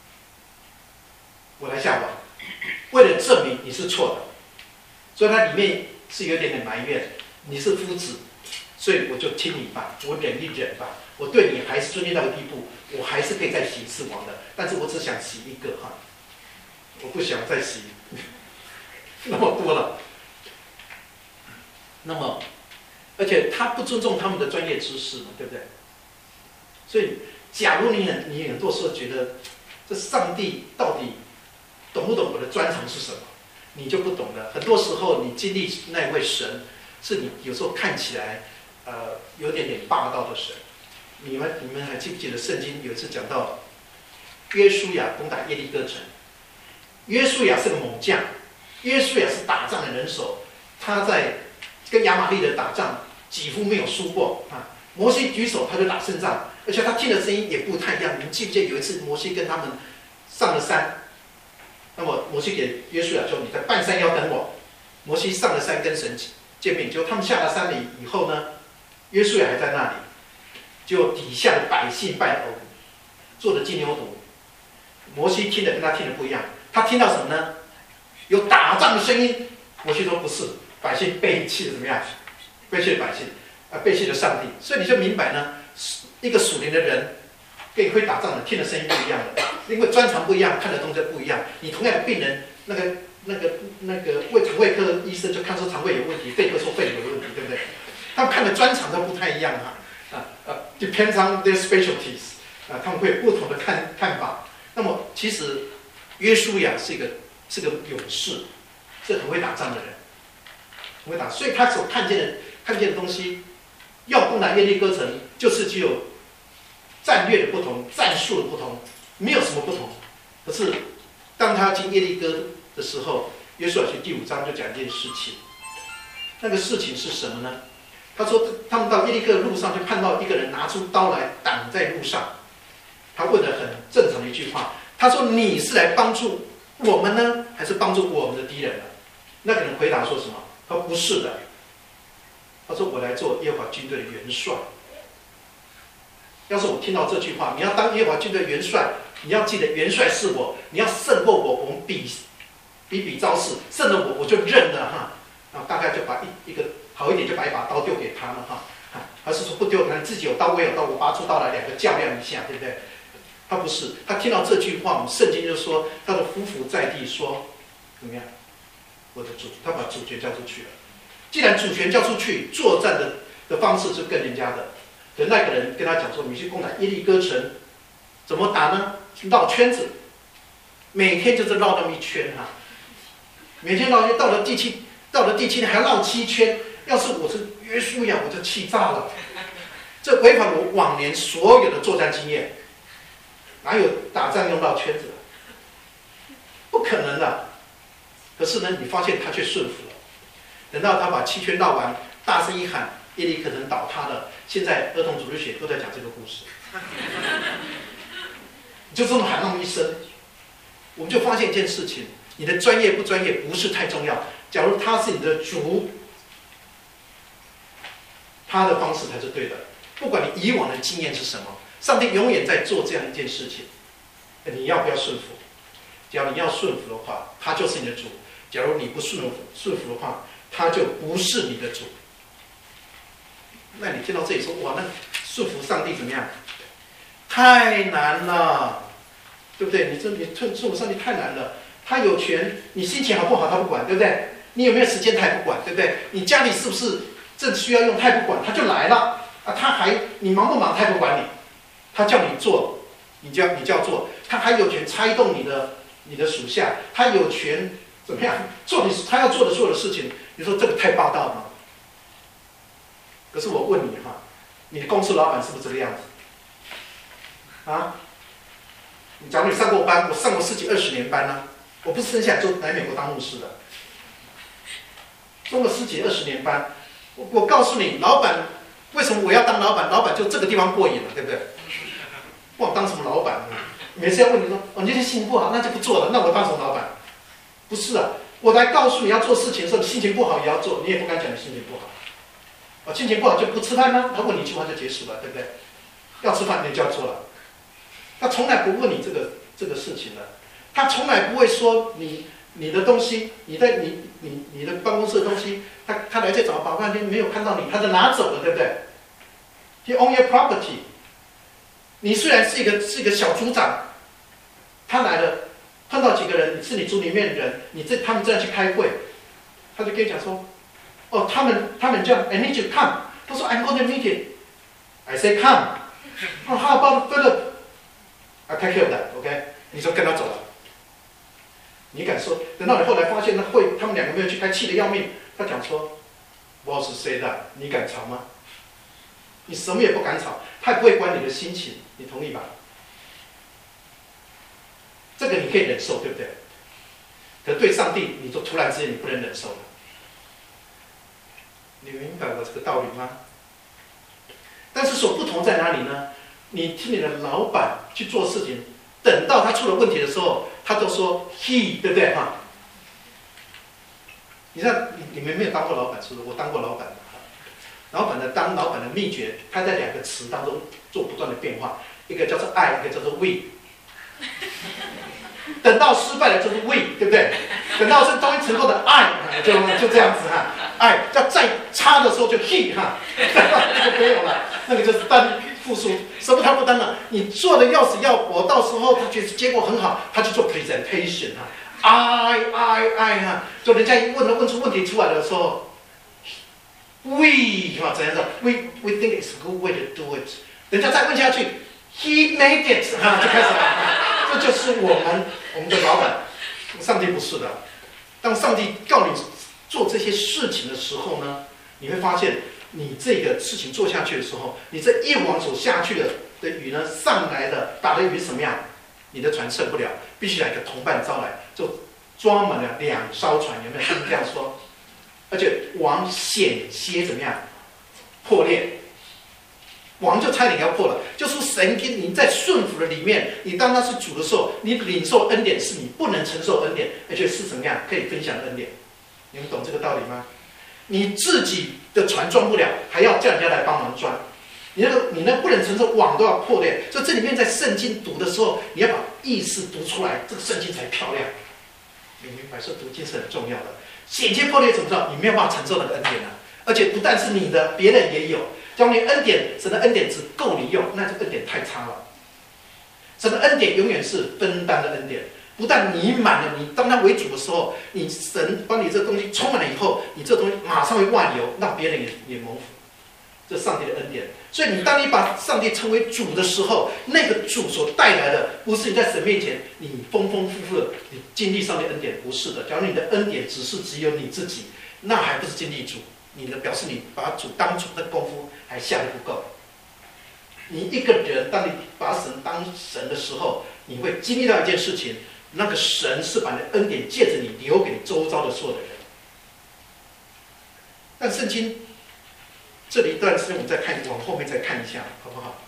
我来下网，为了证明你是错的，所以它里面是有点埋怨，你是夫子，所以我就听你吧，我忍一忍吧，我对你还是尊敬到个地步，我还是可以再洗1次网的，但是我只想洗1个哈，我不想再洗那么多了。那么，而且他不尊重他们的专业知识嘛，对不对？所以，假如你很多时候觉得这上帝到底懂不懂我的专长是什么，你就不懂了。很多时候你经历那位神，是你有时候看起来有点霸道的神。你们还记不记得圣经有一次讲到约书亚攻打耶利哥城？约书亚是个猛将，约书亚是打仗的人手，他在跟亚玛力人打仗几乎没有输过啊。摩西举手他就打胜仗，而且他听的声音也不太一样。你们记不记得有一次摩西跟他们上了山？那么摩西给约书亚说：“你在半山腰等我。”摩西上了山跟神见面，就他们下了山里以后呢，约书亚还在那里，就底下的百姓拜偶，做的金牛犊。摩西听的跟他听的不一样，他听到什么呢？有打仗的声音。摩西说不是，百姓背弃了怎么样？背弃了百姓，背弃了上帝。所以你就明白呢，一个属灵的人跟会打仗的听的声音不一样的，因为专长不一样，看的东西不一样。你同样的病人，那个肠胃科医生就看出肠胃有问题，肺科说肺有问题，对不对？他们看的专长都不太一样depends on their specialties 他们会有不同的看法。那么其实约书亚是个勇士，是很会打仗的人，很会打，所以他所看见的东西，要攻打耶利哥城，就是只有战略的不同，战术的不同，没有什么不同。可是当他进耶利哥的时候，约书亚记第5章就讲一件事情，那个事情是什么呢？他说他们到耶利哥的路上就看到一个人拿出刀来挡在路上，他问了很正常的一句话，他说：“你是来帮助我们呢，还是帮助我们的敌人呢？”那个人回答说什么？他说：“不是的。”他说：“我来做耶和华军队的元帅。”要是我听到这句话，你要当耶和华军队元帅，你要记得元帅是我，你要胜过我，我们比招式，胜了我就认了哈。然后大概就把一个好一点，就把一把刀丢给他了哈。还是说不丢，可能自己有刀，我有刀，我拔出刀来，2个较量一下，对不对？ 他不是，他听到这句话，我们圣经就说他的匍匐在地说，怎么样？我的主，他把主权交出去了。既然主权交出去，作战的方式是跟人家的。可那个人跟他讲说，你去攻打耶利哥城，怎么打呢？绕圈子，每天就是绕那么一圈哈，每天绕圈，到了第七天还要绕7圈。要是我是约书亚，我就气炸了。这违反我往年所有的作战经验，哪有打仗用到圈子？不可能的。可是呢，你发现他却顺服了。等到他把7圈绕完，大声一喊，耶利哥城倒塌了。现在儿童主日学都在讲这个故事。你就这么喊那么一声，我们就发现一件事情：你的专业不专业不是太重要。假如他是你的主，他的方式才是对的。不管你以往的经验是什么，上帝永远在做这样一件事情。你要不要顺服？假如你要顺服的话，他就是你的主；假如你不顺服的话，他就不是你的主。那你听到这里说，哇，那顺服上帝怎么样？太难了，对不对？你顺服上帝太难了。他有权，你心情好不好他不管，对不对？你有没有时间他也不管，对不对？你家里是不是正需要用他也不管，他就来了啊！你忙不忙他也不管你，他叫你做，你就要做。他还有权猜动你的属下，他有权怎么样做他要做的所有的事情。你说这个太霸道了吗？可是我问你哈，你的公司老板是不是这个样子？啊？假如你上过班，我上过10几20年班呢，我不是生下来美国当牧师的，中了10几20年班，我告诉你，老板为什么我要当老板？老板就这个地方过瘾了，对不对？不管当什么老板呢？每次要问你说，哦，你今天心情不好，那就不做了，那我当什么老板？不是啊，我来告诉你要做事情的时候，你心情不好也要做，你也不敢讲你心情不好。啊，心情不好就不吃饭吗？他问你一句话就结束了，对不对？要吃饭你就要做了。他从来不问你这个事情的，他从来不会说你的东西，你的办公室的东西，他来这找保半天没有看到你，他就拿走了，对不对 ？He own your property。你虽然是一个小组长，他来了，碰到几个人是你组里面的人，他们正在去开会，他就跟你讲说，哦，他们这样 ，I need you come。他说 I'm on the meeting。I say come。哦 ，How about Philip？I take care of that，OK？ 你就跟他走了。你敢说？等到你后来发现他们2个没有去开，气得要命。他讲说 ，Boss say that， 你敢吵吗？你什么也不敢吵，他也不会管你的心情，你同意吧？这个你可以忍受，对不对？可对上帝，你就突然之间你不能忍受了。你明白我这个道理吗？但是所不同在哪里呢？你听你的老板去做事情，等到他出了问题的时候，他都说 he， 对不对哈？你看你们没有当过老板，是不是？我当过老板的。当老板的秘诀，他在2个词当中做不断的变化，一个叫做爱，一个叫做 we。等到失败了就是 we， 对不对？等到是终于成功的爱，就这样子哈。爱要再差的时候就 he 哈，就没有了，那个就是单复数，什么他不单了。你做的要死要活，到时候他觉得结果很好，他去做 presentation 哈，爱哈，就人家一问出问题出来的时候。We 哈怎样说 ？We think it's a good way to do it。人家再问下去 ，He made it 哈就开始了。这就是我们的老板，上帝不是的。当上帝告你做这些事情的时候呢，你会发现你这个事情做下去的时候，你这一网所下去的鱼呢，上来的打的鱼是什么样？你的船胜不了，必须来个同伴招来，就装满了2艘船，有没有？他们这样说。而且王险些怎么样破裂？王就差点要破了。就说神给你在顺服的里面，你当他是主的时候，你领受恩典是你不能承受恩典，而且是怎么样可以分享的恩典？你们懂这个道理吗？你自己的船装不了，还要叫人家来帮忙装。你那不能承受，网都要破裂。所以这里面在圣经读的时候，你要把意思读出来，这个圣经才漂亮。你明白说读经是很重要的。险些破裂怎么着？你没有办法承受那个恩典啊！而且不但是你的，别人也有。假如你恩典，神的恩典只够你用，那这恩典太差了。 神的恩典永远是分担的恩典。不但你满了，你当他为主的时候，你神把你这东西充满了以后，你这东西马上会外流，让别人也蒙福。这是上帝的恩典。所以当你把上帝称为主的时候，那个主所带来的，不是你在神面前你丰丰富富的你经历上帝恩典，不是的。假如你的恩典只有你自己，那还不是经历主，你的表示你把主当主的功夫还下得不够。你一个人，当你把神当神的时候，你会经历到一件事情，那个神是把你的恩典借着你留给你周遭的所有的人。但圣经这里一段时间，我们再看，往后面再看一下，好不好？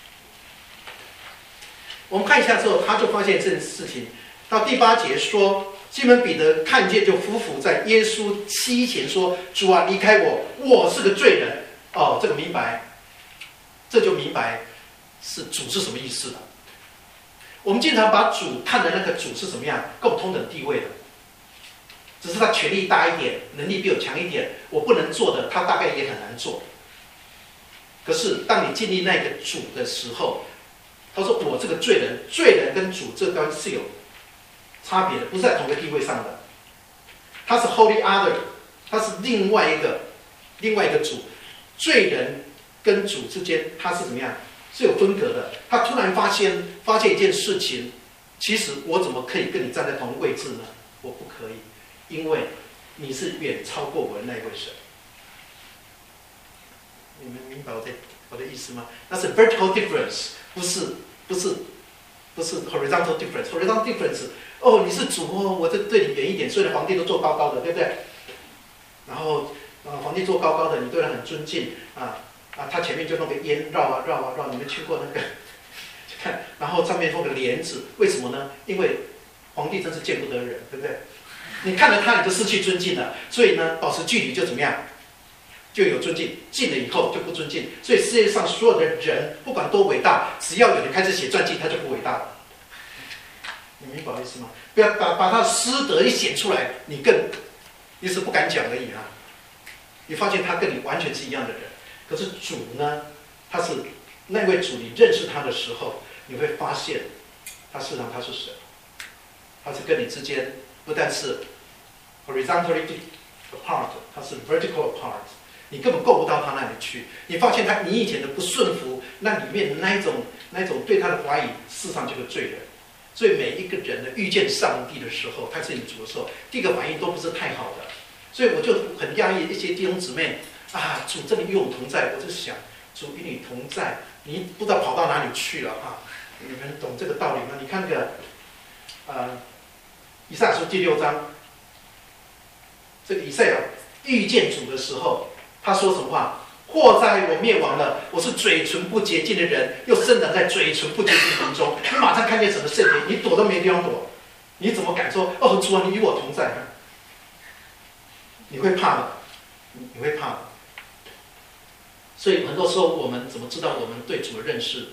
我们看一下之后，他就发现这件事情。到第8节说，西门彼得看见，就俯伏在耶稣膝前说：“主啊，离开我，我是个罪人。”哦，这个明白。这就明白是主是什么意思了。我们经常把主看的那个主是什么样，跟我们同等地位的，只是他权力大一点，能力比我强一点，我不能做的，他大概也很难做。可是当你经历那个主的时候，他说我这个罪人，罪人跟主这个是有差别的，不是在同一个地位上的。他是 Holy Other， 他是另外一个主，罪人跟主之间，他是怎么样？是有分隔的。他突然发现一件事情，其实我怎么可以跟你站在同一个位置呢？我不可以，因为你是远超过我的那一位神。你们明白我的意思吗？那是 vertical difference， 不是 horizontal difference。horizontal difference， 哦，你是主哦，我这对你远一点，所以皇帝都坐高高的，对不对？然后皇帝坐高高的，你对他很尊敬啊。他前面就弄个烟绕啊绕啊绕，你们去过那个？看，然后上面弄个帘子，为什么呢？因为皇帝真是见不得人，对不对？你看了他，你就失去尊敬了。所以呢，保持距离就怎么样？就有尊敬，近了以后就不尊敬。所以世界上所有的人，不管多伟大，只要有人开始写传记，他就不伟大了。你明白我意思吗？不要把他的师德一显出来，你是不敢讲而已啊。你发现他跟你完全是一样的人。可是主呢，他是那位主，你认识他的时候，你会发现，他事实上他是神，他是跟你之间不但是 horizontally apart， 他是 vertical apart， 你根本够不到他那里去。你发现你以前的不顺服，那里面那一种对他的怀疑，事实上就是罪人。所以每一个人呢，遇见上帝的时候，他是你主的时候，第一个反应都不是太好的。所以我就很讶异一些弟兄姊妹。主真的与我同在，我就想，主与你同在，你不知道跑到哪里去了啊？你们懂这个道理吗？你看那个，以赛亚书第6章，这个以赛亚遇见主的时候，他说什么话？祸哉我灭亡了！我是嘴唇不洁净的人，又生长在嘴唇不洁净当中。你马上看见神的圣洁，你躲都没地方躲，你怎么敢说哦，主啊，你与我同在？你会怕的，你会怕的。所以很多时候，我们怎么知道我们对主的认识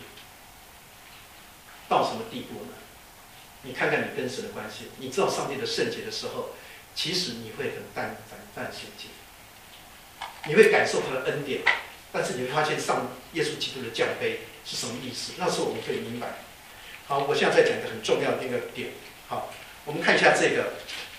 到什么地步呢？你看看你跟神的关系，你知道上帝的圣洁的时候，其实你会很胆战心惊，你会感受他的恩典，但是你会发现耶稣基督的降卑是什么意思？那时候我们可以明白。好，我现在再讲一个很重要的一个点。好，我们看一下这个，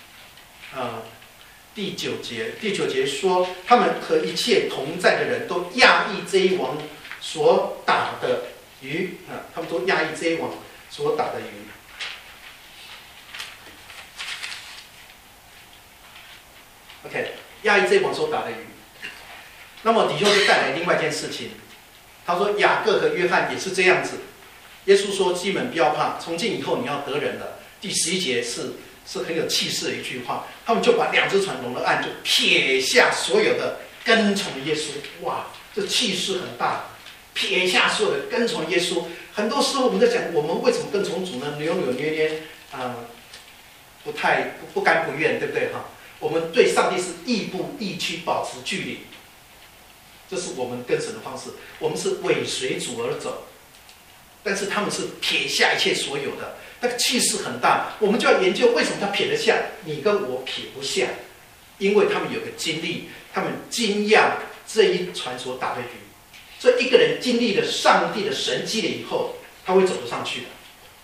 第9节说，他们和一切同在的人都讶异这一王所打的鱼他们都讶异这一王所打的鱼。OK， 讶异这一王所打的鱼。那么底下就带来另外一件事情，他说雅各和约翰也是这样子。耶稣说：“西门不要怕，从今以后你要得人了。”第11节是很有气势的一句话。他们就把2只船拢了岸，就撇下所有的跟从耶稣。哇，这气势很大，撇下所有的跟从耶稣。很多时候我们在讲，我们为什么跟从主呢？扭扭捏捏，不甘不愿，对不对哈？我们对上帝是亦步亦趋，保持距离，这是我们跟神的方式。我们是尾随主而走，但是他们是撇下一切所有的。那个气势很大，我们就要研究为什么他撇得下，你跟我撇不下，因为他们有个经历，他们惊讶这一船所打的鱼。所以一个人经历了上帝的神迹了以后，他会走得上去的。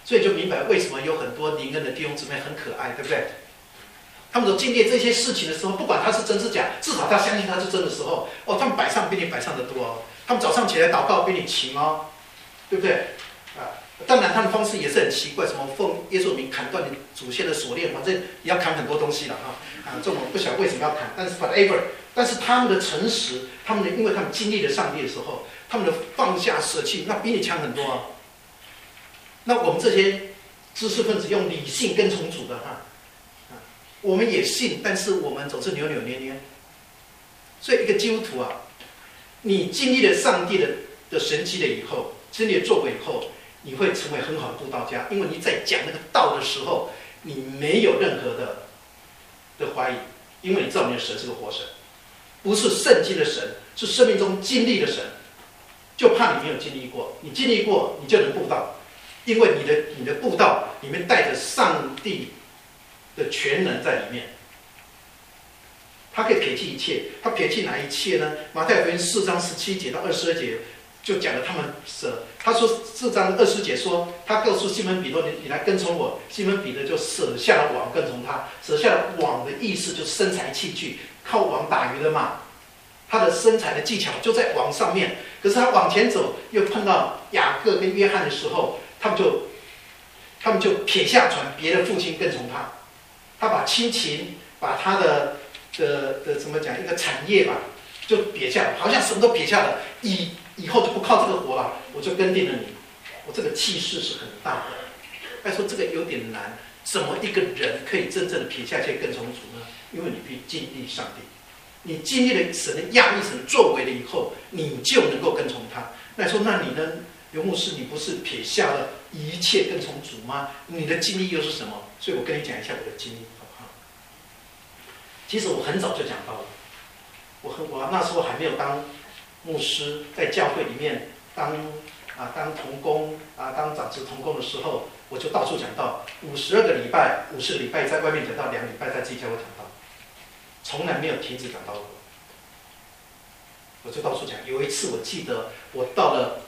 所以就明白为什么有很多灵恩的弟兄姊妹很可爱，对不对？他们所经历这些事情的时候，不管他是真是假，至少他相信他是真的时候，哦，他们摆上比你摆上的多哦。他们早上起来祷告比你勤哦，对不对？啊，当然他们方式也是很奇怪，什么奉耶稣名砍断你祖先的锁链，反正也要砍很多东西了啊。这种不晓得为什么要砍，但是 whatever， 但是他们的诚实，因为他们经历了上帝的时候，他们的放下舍弃，那比你强很多啊。那我们这些知识分子用理性跟从主的我们也信，但是我们总是扭扭捏捏。所以一个基督徒啊，你经历了上帝的神迹了以后，经历了作为以后，你会成为很好的布道家，因为你在讲那个道的时候，你没有任何的怀疑，因为你知道你的神是个活神，不是圣经的神，是生命中经历的神。就怕你没有经历过，你经历过，你就能布道。因为你的布道里面带着上帝的全能在里面，他可以撇弃一切。他撇弃哪一切呢？马太福音4章17节到22节就讲了他们他说4章20节说，他告诉西门彼得，你来跟从我。西门彼得就舍下了网跟从他。舍下了网的意思就是身材器具，靠网打鱼的嘛。他的身材的技巧就在网上面。可是他往前走，又碰到雅各跟约翰的时候，他们就撇下船，别的父亲跟从他。他把亲情，把他的怎么讲，一个产业吧，就撇下了，好像什么都撇下了。以后就不靠这个活了，我就跟定了你。我这个气势是很大的。再说这个有点难，怎么一个人可以真正的撇下去跟从主呢？因为你必经历上帝，你经历了神的压力、神的作为了以后，你就能够跟从他。那说，那你呢？刘牧师，你不是撇下了一切跟从主吗？你的经历又是什么？所以我跟你讲一下我的经历，好不好？其实我很早就讲到了，我那时候还没有当牧师，在教会里面当同工当长子同工的时候，我就到处讲道，52个礼拜，50个礼拜在外面讲道，2个礼拜在自己教会讲道，从来没有停止讲道过。我就到处讲。有一次我记得我到了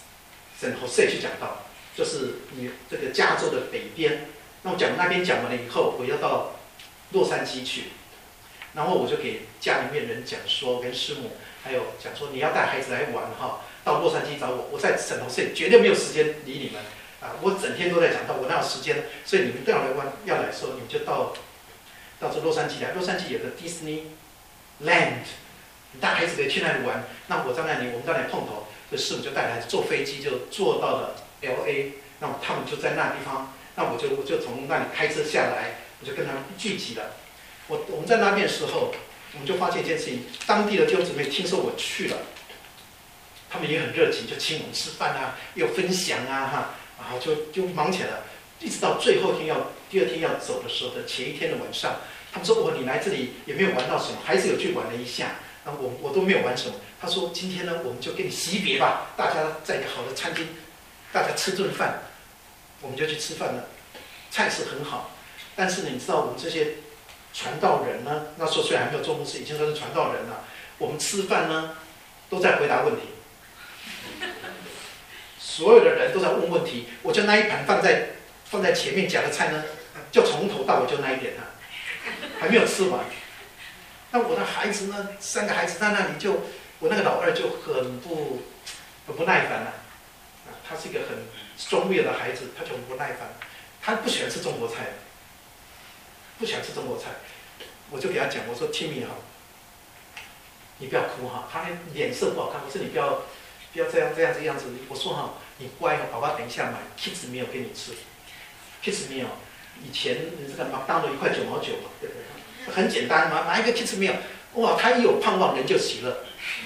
San Jose去讲道，就是你这个加州的北边。那我讲那边讲完了以后，我要到洛杉矶去，然后我就给家里面人讲说，跟师母还有讲说，你要带孩子来玩哈，到洛杉矶找我，我在San Jose绝对没有时间理你们我整天都在讲道，我哪有时间？所以你们都要来玩，要来的时候你们就到这洛杉矶来。洛杉矶有个 Disneyland， 带孩子可以去那里玩。那我在那里，我们在那里碰头。这师母就带孩子坐飞机就坐到了 LA， 那么他们就在那地方，那我就从那里开车下来，我就跟他们聚集了。我们在那边的时候，我们就发现一件事情，当地的弟兄姊妹听说我去了，他们也很热情，就请我们吃饭又分享然后就忙起来了，一直到最后第二天要走的时候的前一天的晚上，他们说你来这里也没有玩到什么，还是有去玩了一下。我都没有玩什么。他说今天呢，我们就跟你惜别吧，大家在一个好的餐厅，大家吃顿饭，我们就去吃饭了。菜是很好，但是呢，你知道我们这些传道人呢，那时候虽然还没有做牧师，已经算是传道人了。我们吃饭呢，都在回答问题，所有的人都在问问题。我就那一盘放在前面夹的菜呢，就从头到尾就那一点还没有吃完。那我的孩子呢，3个孩子在那里我那个老二就很不耐烦了。他是一个很忠烈的孩子，他就很不耐烦，他不喜欢吃中国菜，我就给他讲，我说 Timmy 你不要哭他脸色不好看，我说你不要这样子，我说你乖宝宝等一下买 kids meal 给你吃 ，kids meal 以前这个麦当劳1块9毛9嘛，对不对？很简单嘛，拿一个 kids meal， 哇，他一有盼望，人就喜乐。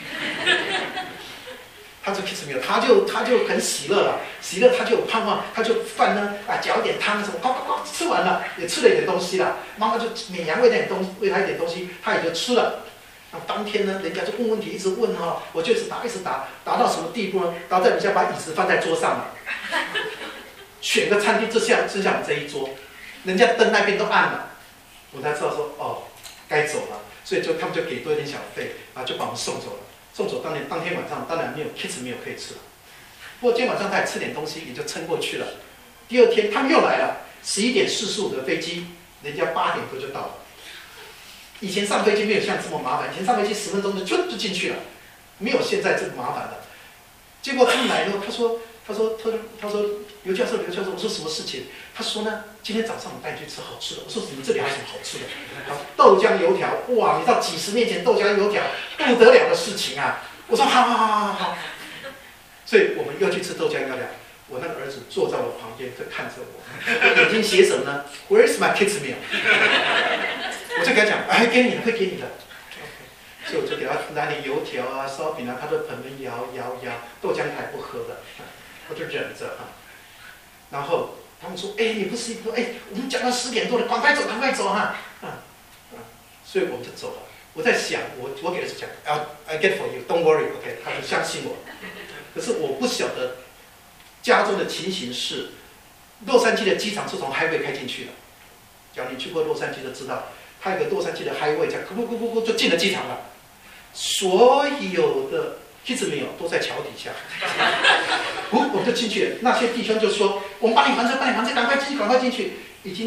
他做 kids meal， 他就很喜乐了，他就有盼望，他就饭呢搅一点汤什么，吃完了，也吃了一点东西了，妈妈就勉强喂他一点东西，他也就吃了。那当天呢，人家就问问题，一直问我就一直打到什么地步呢？打到人家把椅子放在桌上了，选个餐厅就像我们这一桌，人家灯那边都暗了。我才知道说该走了，所以他们就给多一点小费，就把我们送走了。送走当天晚上当然没有 kids meal 可以吃了，不过今天晚上他也吃点东西，也就撑过去了。 第二天他们又来了，11:45的飞机，人家8点多就到了。以前上飞机没有像这么麻烦，以前上飞机10分钟就进去了，没有现在这么麻烦了。结果他们来了，他说刘教授，我说什么事情？他说呢，今天早上我带你去吃好吃的。我说你们这里还有什么好吃的？豆浆油条，哇，你知道几十年前豆浆油条不得了的事情啊！我说好。所以我们又去吃豆浆油条。我那个儿子坐在我旁边，在看着我，眼睛写什么呢 ？Where's my kids meal？ 我就给他讲，哎，给你的，会给你的。所以我就给他拿点油条啊、烧饼啊，他的盆们摇，豆浆他也不喝的，我就忍着哈。然后他们说，哎，你不吃，哎，我们讲到10点多了，赶快走哈。所以我们就走了。我在想，我给儿子讲 ，I get for you，don't worry，OK， 他就相信我。可是我不晓得加州的情形是，洛杉矶的机场是从 highway 开进去的。假如你去过洛杉矶，就知道，它有个洛杉矶的 highway， 这样咕就进了机场了。所有的 kids meal 都在桥底下。我们就进去了。那些弟兄就说：“我们帮你还车，赶快进去！已经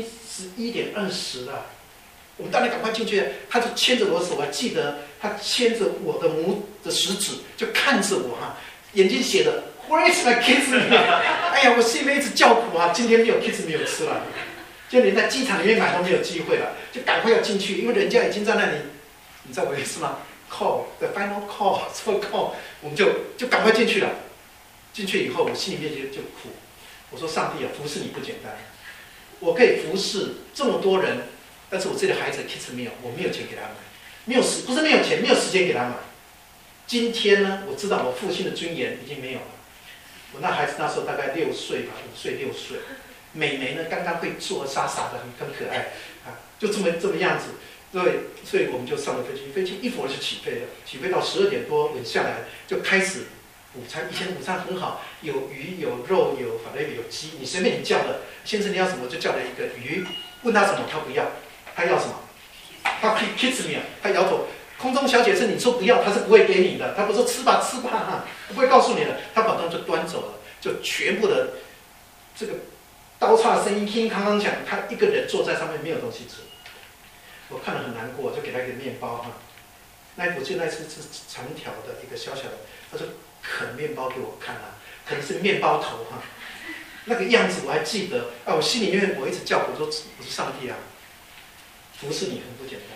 11:20了。”我们当然赶快进去。他就牵着我的手，我还记得他牵着我的食指，就看着我哈，眼睛写的 Where is my kids meal？ 哎呀，我心里面一直叫苦啊，今天没有 kids meal 吃了，就连在机场里面买都没有机会了，就赶快要进去，因为人家已经在那里，你知道我意思吗 ？Call the final call， 什么 call？ 我们就赶快进去了。进去以后，我心里面就苦。我说上帝啊，服侍你不简单，我可以服侍这么多人。但是我这里孩子 kids meal， 我没有钱给他买，不是没有钱，没有时间给他买。今天呢，我知道我父亲的尊严已经没有了。我那孩子那时候大概6岁吧，5岁6岁，美眉呢刚刚会坐，傻傻的很可爱啊，就这么样子。对，所以我们就上了飞机，飞机一会儿就起飞了，起飞到12点多稳下来，就开始午餐。以前午餐很好，有鱼有肉反正有鸡，你随便你叫的，先生你要什么就叫了一个鱼，问他什么他不要。他要什么？他 kids meal， 他摇头。空中小姐是你说不要，他是不会给你的。他不说吃吧哈，不会告诉你的。他把东西就端走了，就全部的这个刀叉的声音铿铿响。他一个人坐在上面没有东西吃，我看了很难过，就给他一个面包哈。我记得那次是长条的一个小小的，他说啃面包给我看啊，可能是面包头哈。那个样子我还记得啊，我心里面我一直叫我说我是上帝啊。服侍你很不简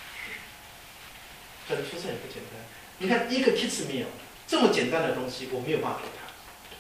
单，服侍很不简单。你看一个 kids meal 这么简单的东西，我没有办法给他。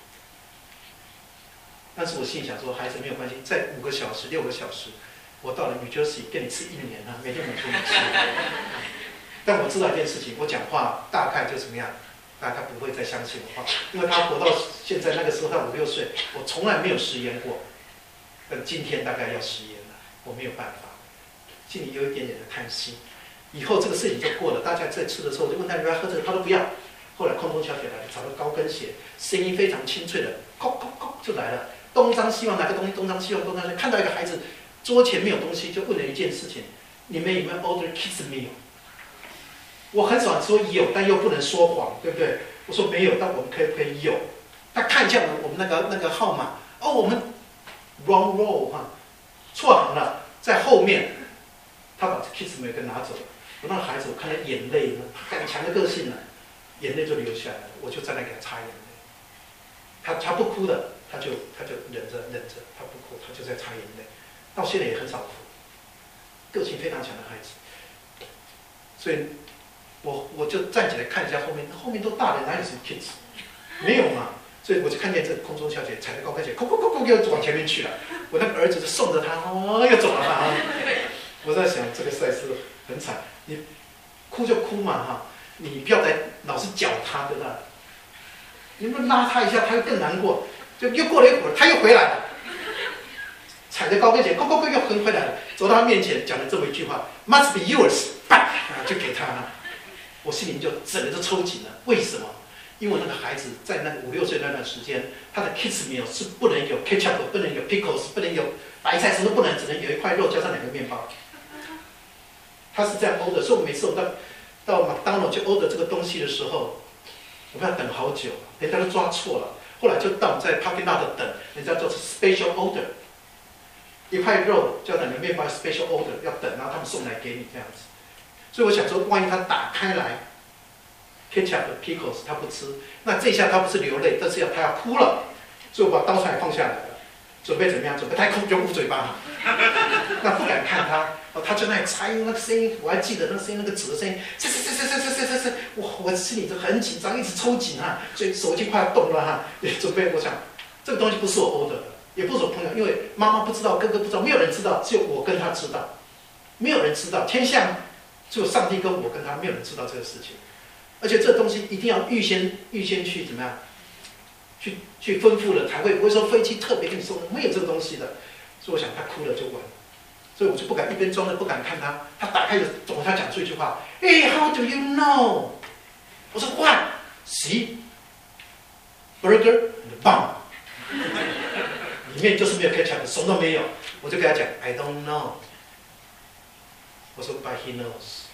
但是我心里想说，孩子没有关系，再5个小时、6个小时，我到了 New Jersey 跟你吃1年了，每天给你吃。但我知道一件事情，我讲话大概就怎么样，大概不会再相信我话，因为他活到现在那个时候他5、6岁，我从来没有食言过，但今天大概要食言了，我没有办法。心里有一点点的叹息，以后这个事情就过了。大家在吃的时候，我就问他要不要喝这个，他都不要。后来空中小姐来了，找了高跟鞋，声音非常清脆的，叩就来了。东张西望拿个东西，东张西望，看到一个孩子桌前没有东西，就问了一件事情：你们有没有 order kids meal？ 我很少说有，但又不能说谎，对不对？我说没有，但我们可以有。他看一下我们那个号码，哦，我们 wrong row 哈，错行了，在后面。他把 kids meal 给拿走了，我那孩子我看到眼泪，很强的个性了，眼泪就流下来了，我就在那给他擦眼泪。他不哭的，他就忍着，他不哭，他就在擦眼泪。到现在也很少哭，个性非常强的孩子。所以我就站起来看一下后面都大人，哪有什么 kids？ 没有嘛。所以我就看见这空中小姐踩着高跟鞋，咕又往前面去了。我那个儿子就送着她，又走了嘛。我在想这个赛事很惨，你哭就哭嘛哈，你不要再老是搅他对吧？你不拉他一下，他又更难过，就又过了一会儿，他又回来了，踩着高跟鞋，咕又回来了，走到他面前讲了这么一句话 ，must be yours， 就给他了。我心里就整个就抽紧了，为什么？因为那个孩子在那个5、6岁那段时间，他的 kids meal 是不能有 ketchup， 不能有 pickles， 不能有白菜，什么都不能，只能有一块肉加上2个面包。他是这样 order， 所以我每次我到麦当劳去 order 这个东西的时候，我要等好久，人家都抓错了。 后来就到我们在 parking lot 等，人家做 special order， 一块肉就要等着面包 special order 要等，然后他们送来给你这样子。所以我想说，万一他打开来 ketchup pickles 他不吃，那这下他不是流泪，这是他要哭了，所以我把刀叉也放下来了，准备怎么样？准备太空就捂嘴巴，那不敢看他。他就那里擦，那个声音，我还记得那个声音，那个纸的声音，哇！我心里就很紧张，一直抽紧哈，所以手已经快要动了哈。准备，我想这个东西不是我order的，也不是我朋友，因为妈妈不知道，哥哥不知道，没有人知道，只有我跟他知道，没有人知道，天下只有上帝跟我跟他，没有人知道这个事情。而且这个东西一定要预先去怎么样，去吩咐了才会，不会说飞机特别跟你说没有这个东西的。所以我想他哭了就完。所以我就不敢一边装着不敢看他，他打开了，总他讲出一句话，哎 ，How do you know？ 我说 What？ See burger and bun， 里面就是没有 ketchup， 什么都没有。我就跟他讲 I don't know。我说 But he knows。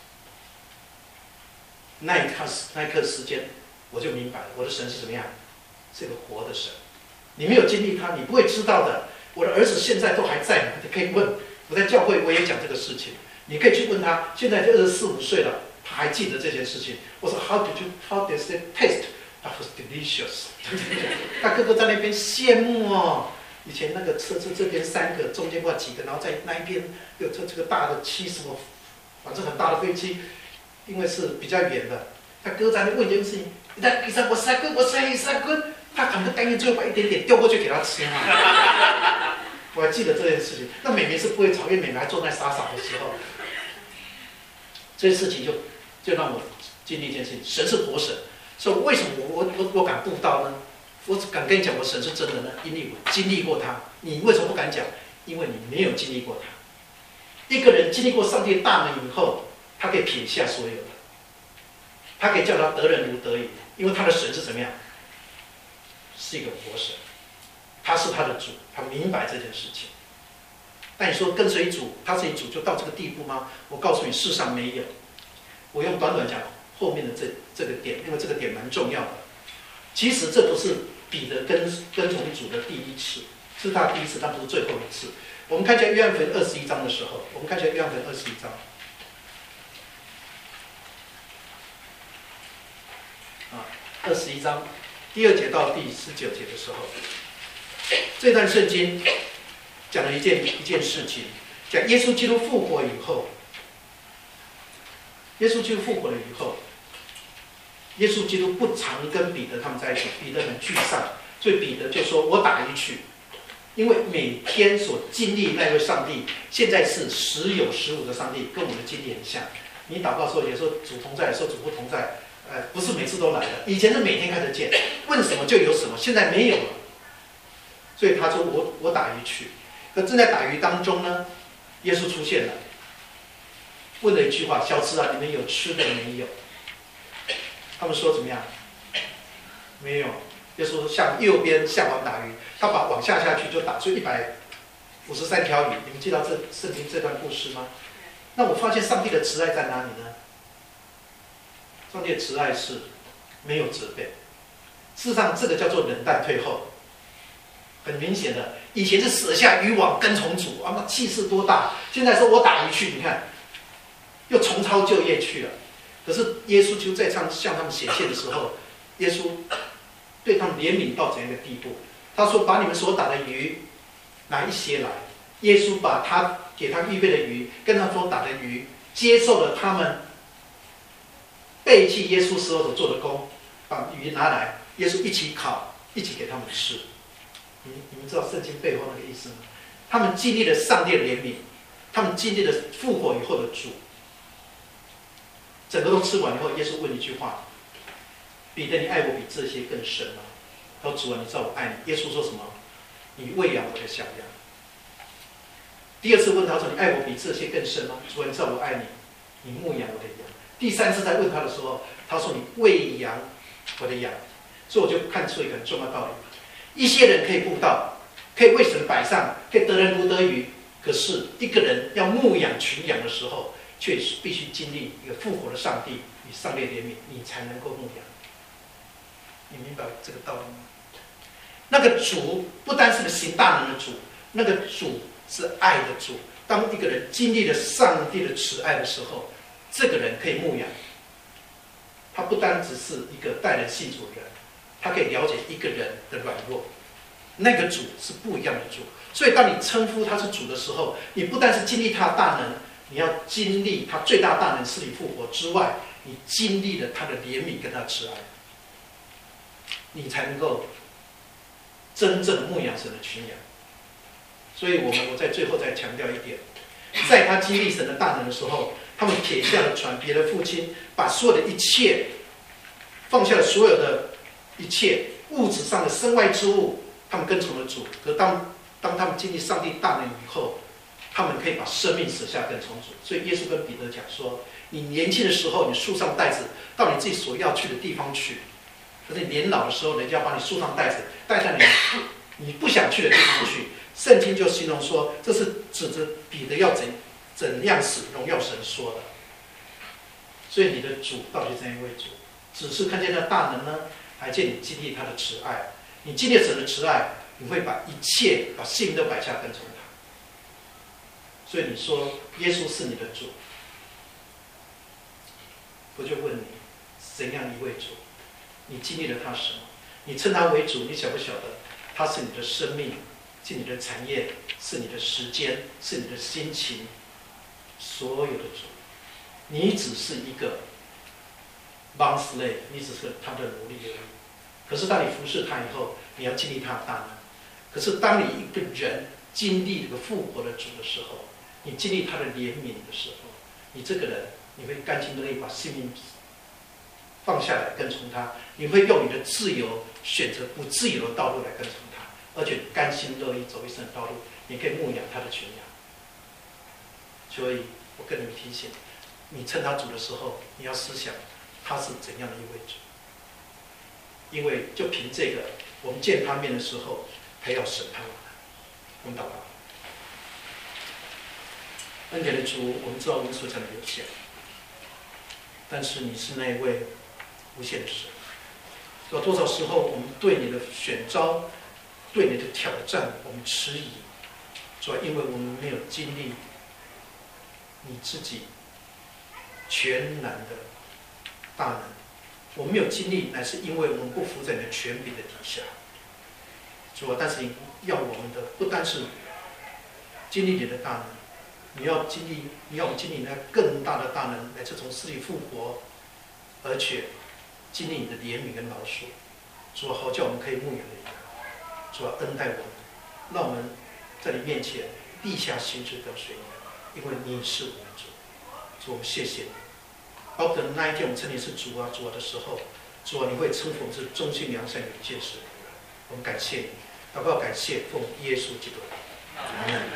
那一刻时间，我就明白了，我的神是怎么样，是个活的神。你没有经历他，你不会知道的。我的儿子现在都还在，你可以问。我在教会我也讲这个事情，你可以去问他，现在就24、25岁了，他还记得这件事情。我说 How does it taste? That was delicious 。他哥哥在那边羡慕哦，以前那个车这边3个，中间挂几个，然后在那一边有这个大的7什么，反正很大的飞机，因为是比较远的。他哥在那问一件事情，那医生我3个，他可能甘愿最后把一点点丢过去给他吃嘛。我还记得这件事情，那妹妹是不会吵，因为妹妹还坐在傻傻的时候。这件事情就让我经历一件事情，神是活神，所以为什么我敢布道呢？我敢跟你讲，我神是真的呢，因为我经历过他。你为什么不敢讲？因为你没有经历过他。一个人经历过上帝的大能以后，他可以撇下所有的，他可以叫他得人如得鱼，因为他的神是怎么样？是一个活神。他是他的主，他明白这件事情。但你说跟随主，他是你主就到这个地步吗？我告诉你，世上没有。我用短短讲后面的这个点，因为这个点蛮重要的。其实这不是彼得跟从主的第一次，是他第一次，但不是最后一次。我们看一下约翰福音21章的时候，我们看一下约翰福音21章。21章第2节到第19节的时候。这段圣经讲了一件事情，讲耶稣基督复活以后，耶稣基督复活了以后，耶稣基督不常跟彼得他们在一起，彼得很沮丧，所以彼得就说：“我打鱼去。”因为每天所经历那位上帝，现在是时有时无的上帝，跟我们的经历很像。你祷告的时候，有时候主同在，有时候主不同在，不是每次都来的。以前是每天看得见，问什么就有什么，现在没有了。所以他说我打鱼去，可正在打鱼当中呢，耶稣出现了，问了一句话：“小子啊，你们有吃的没有？”他们说怎么样？没有。耶稣说向右边下网打鱼，他把网下去就打出153条鱼。你们记得圣经这段故事吗？那我发现上帝的慈爱在哪里呢？上帝的慈爱是没有责备，事实上这个叫做冷淡退后。很明显的，以前是舍下渔网跟从主，那气势多大！现在说我打鱼去，你看，又重操旧业去了。可是耶稣就在向他们显现的时候，耶稣对他们怜悯到怎样的地步？他说：“把你们所打的鱼拿一些来。”耶稣把他给他预备的鱼，跟他所打的鱼，接受了他们背弃耶稣时候所做的工，把鱼拿来，耶稣一起烤，一起给他们吃。你们知道圣经背后那个意思吗？他们经历了上帝的怜悯，他们经历了复活以后的主，整个都吃完以后，耶稣问一句话：“彼得，你爱我比这些更深吗？”他说：“主啊，你知道我爱你。”耶稣说什么？你喂养我的小羊。第2次问他说：“你爱我比这些更深吗？”主啊，你知道我爱你，你牧养我的羊。第3次再问他的时候，他说：“你喂养我的羊。”所以我就看出一个很重要的道理。一些人可以布道，可以为神摆上，可以得人如得鱼。可是一个人要牧养群羊的时候，却必须经历一个复活的上帝与上帝怜悯，你才能够牧养。你明白这个道理吗？ 那个主不单是个行大能的主，那个主是爱的主。当一个人经历了上帝的慈爱的时候，这个人可以牧养。他不单只是一个带人信主的人，他可以了解一个人的软弱。那个主是不一样的主。所以当你称呼他是主的时候，你不但是经历他的大能，你要经历他最大大能死里复活之外，你经历了他的怜悯跟他的慈爱，你才能够真正牧养神的群羊。所以我在最后再强调一点，在他经历神的大能的时候，他们撇下了船，别的父亲，把所有的一切放下了，所有的一切物质上的身外之物，他们跟从了主。可当他们经历上帝大能以后，他们可以把生命舍下跟从主。所以耶稣跟彼得讲说：你年轻的时候，你束上带子，到你自己所要去的地方去；可是你年老的时候，人家把你束上带子，带上你不想去的地方去。圣经就形容说，这是指着彼得要怎样使荣耀神说的。所以你的主到底是怎样一位主？只是看见他的大能呢，还见你经历他的慈爱？你经历神的慈爱，你会把一切把性命都摆下跟从他。所以你说耶稣是你的主，我就问你，怎样一位主？你经历了他什么？你称他为主，你晓不晓得他是你的生命，是你的产业，是你的时间，是你的心情，所有的主。你只是一个 bond slave， 你只是他的奴隶而已。可是当你服侍他以后，你要经历他的大能。可是当你一个人经历这个复活的主的时候，你经历他的怜悯的时候，你这个人你会甘心乐意把性命放下来跟从他，你会用你的自由选择不自由的道路来跟从他，而且甘心乐意走一生的道路，你可以牧养他的群羊。所以我跟你们提醒，你称他主的时候，你要思想他是怎样的一位主，因为就凭这个，我们见他面的时候，他要审判我们。我们祷告。恩典的主，我们知道我们所讲的有限，但是你是那一位无限的神。有多少时候我们对你的选召，对你的挑战，我们迟疑，主要因为我们没有经历你自己全然的大能，我们没有经历，乃是因为我们不服在你的权柄的底下。主啊，但是你要我们的不单是经历你的大能，你要我们经历那更大的大能，乃是从死里复活，而且经历你的怜悯跟饶恕。主啊，好叫我们可以牧养的羊。主啊，恩待我们，让我们在你面前地下心志跟随你，因为你是我们的主。主，我们谢谢你。包括那一天我们称你是主啊主啊的时候，主啊，你会称我们是忠心良善有见识的人。我们感谢你，祷告感谢，奉耶稣基督。阿门。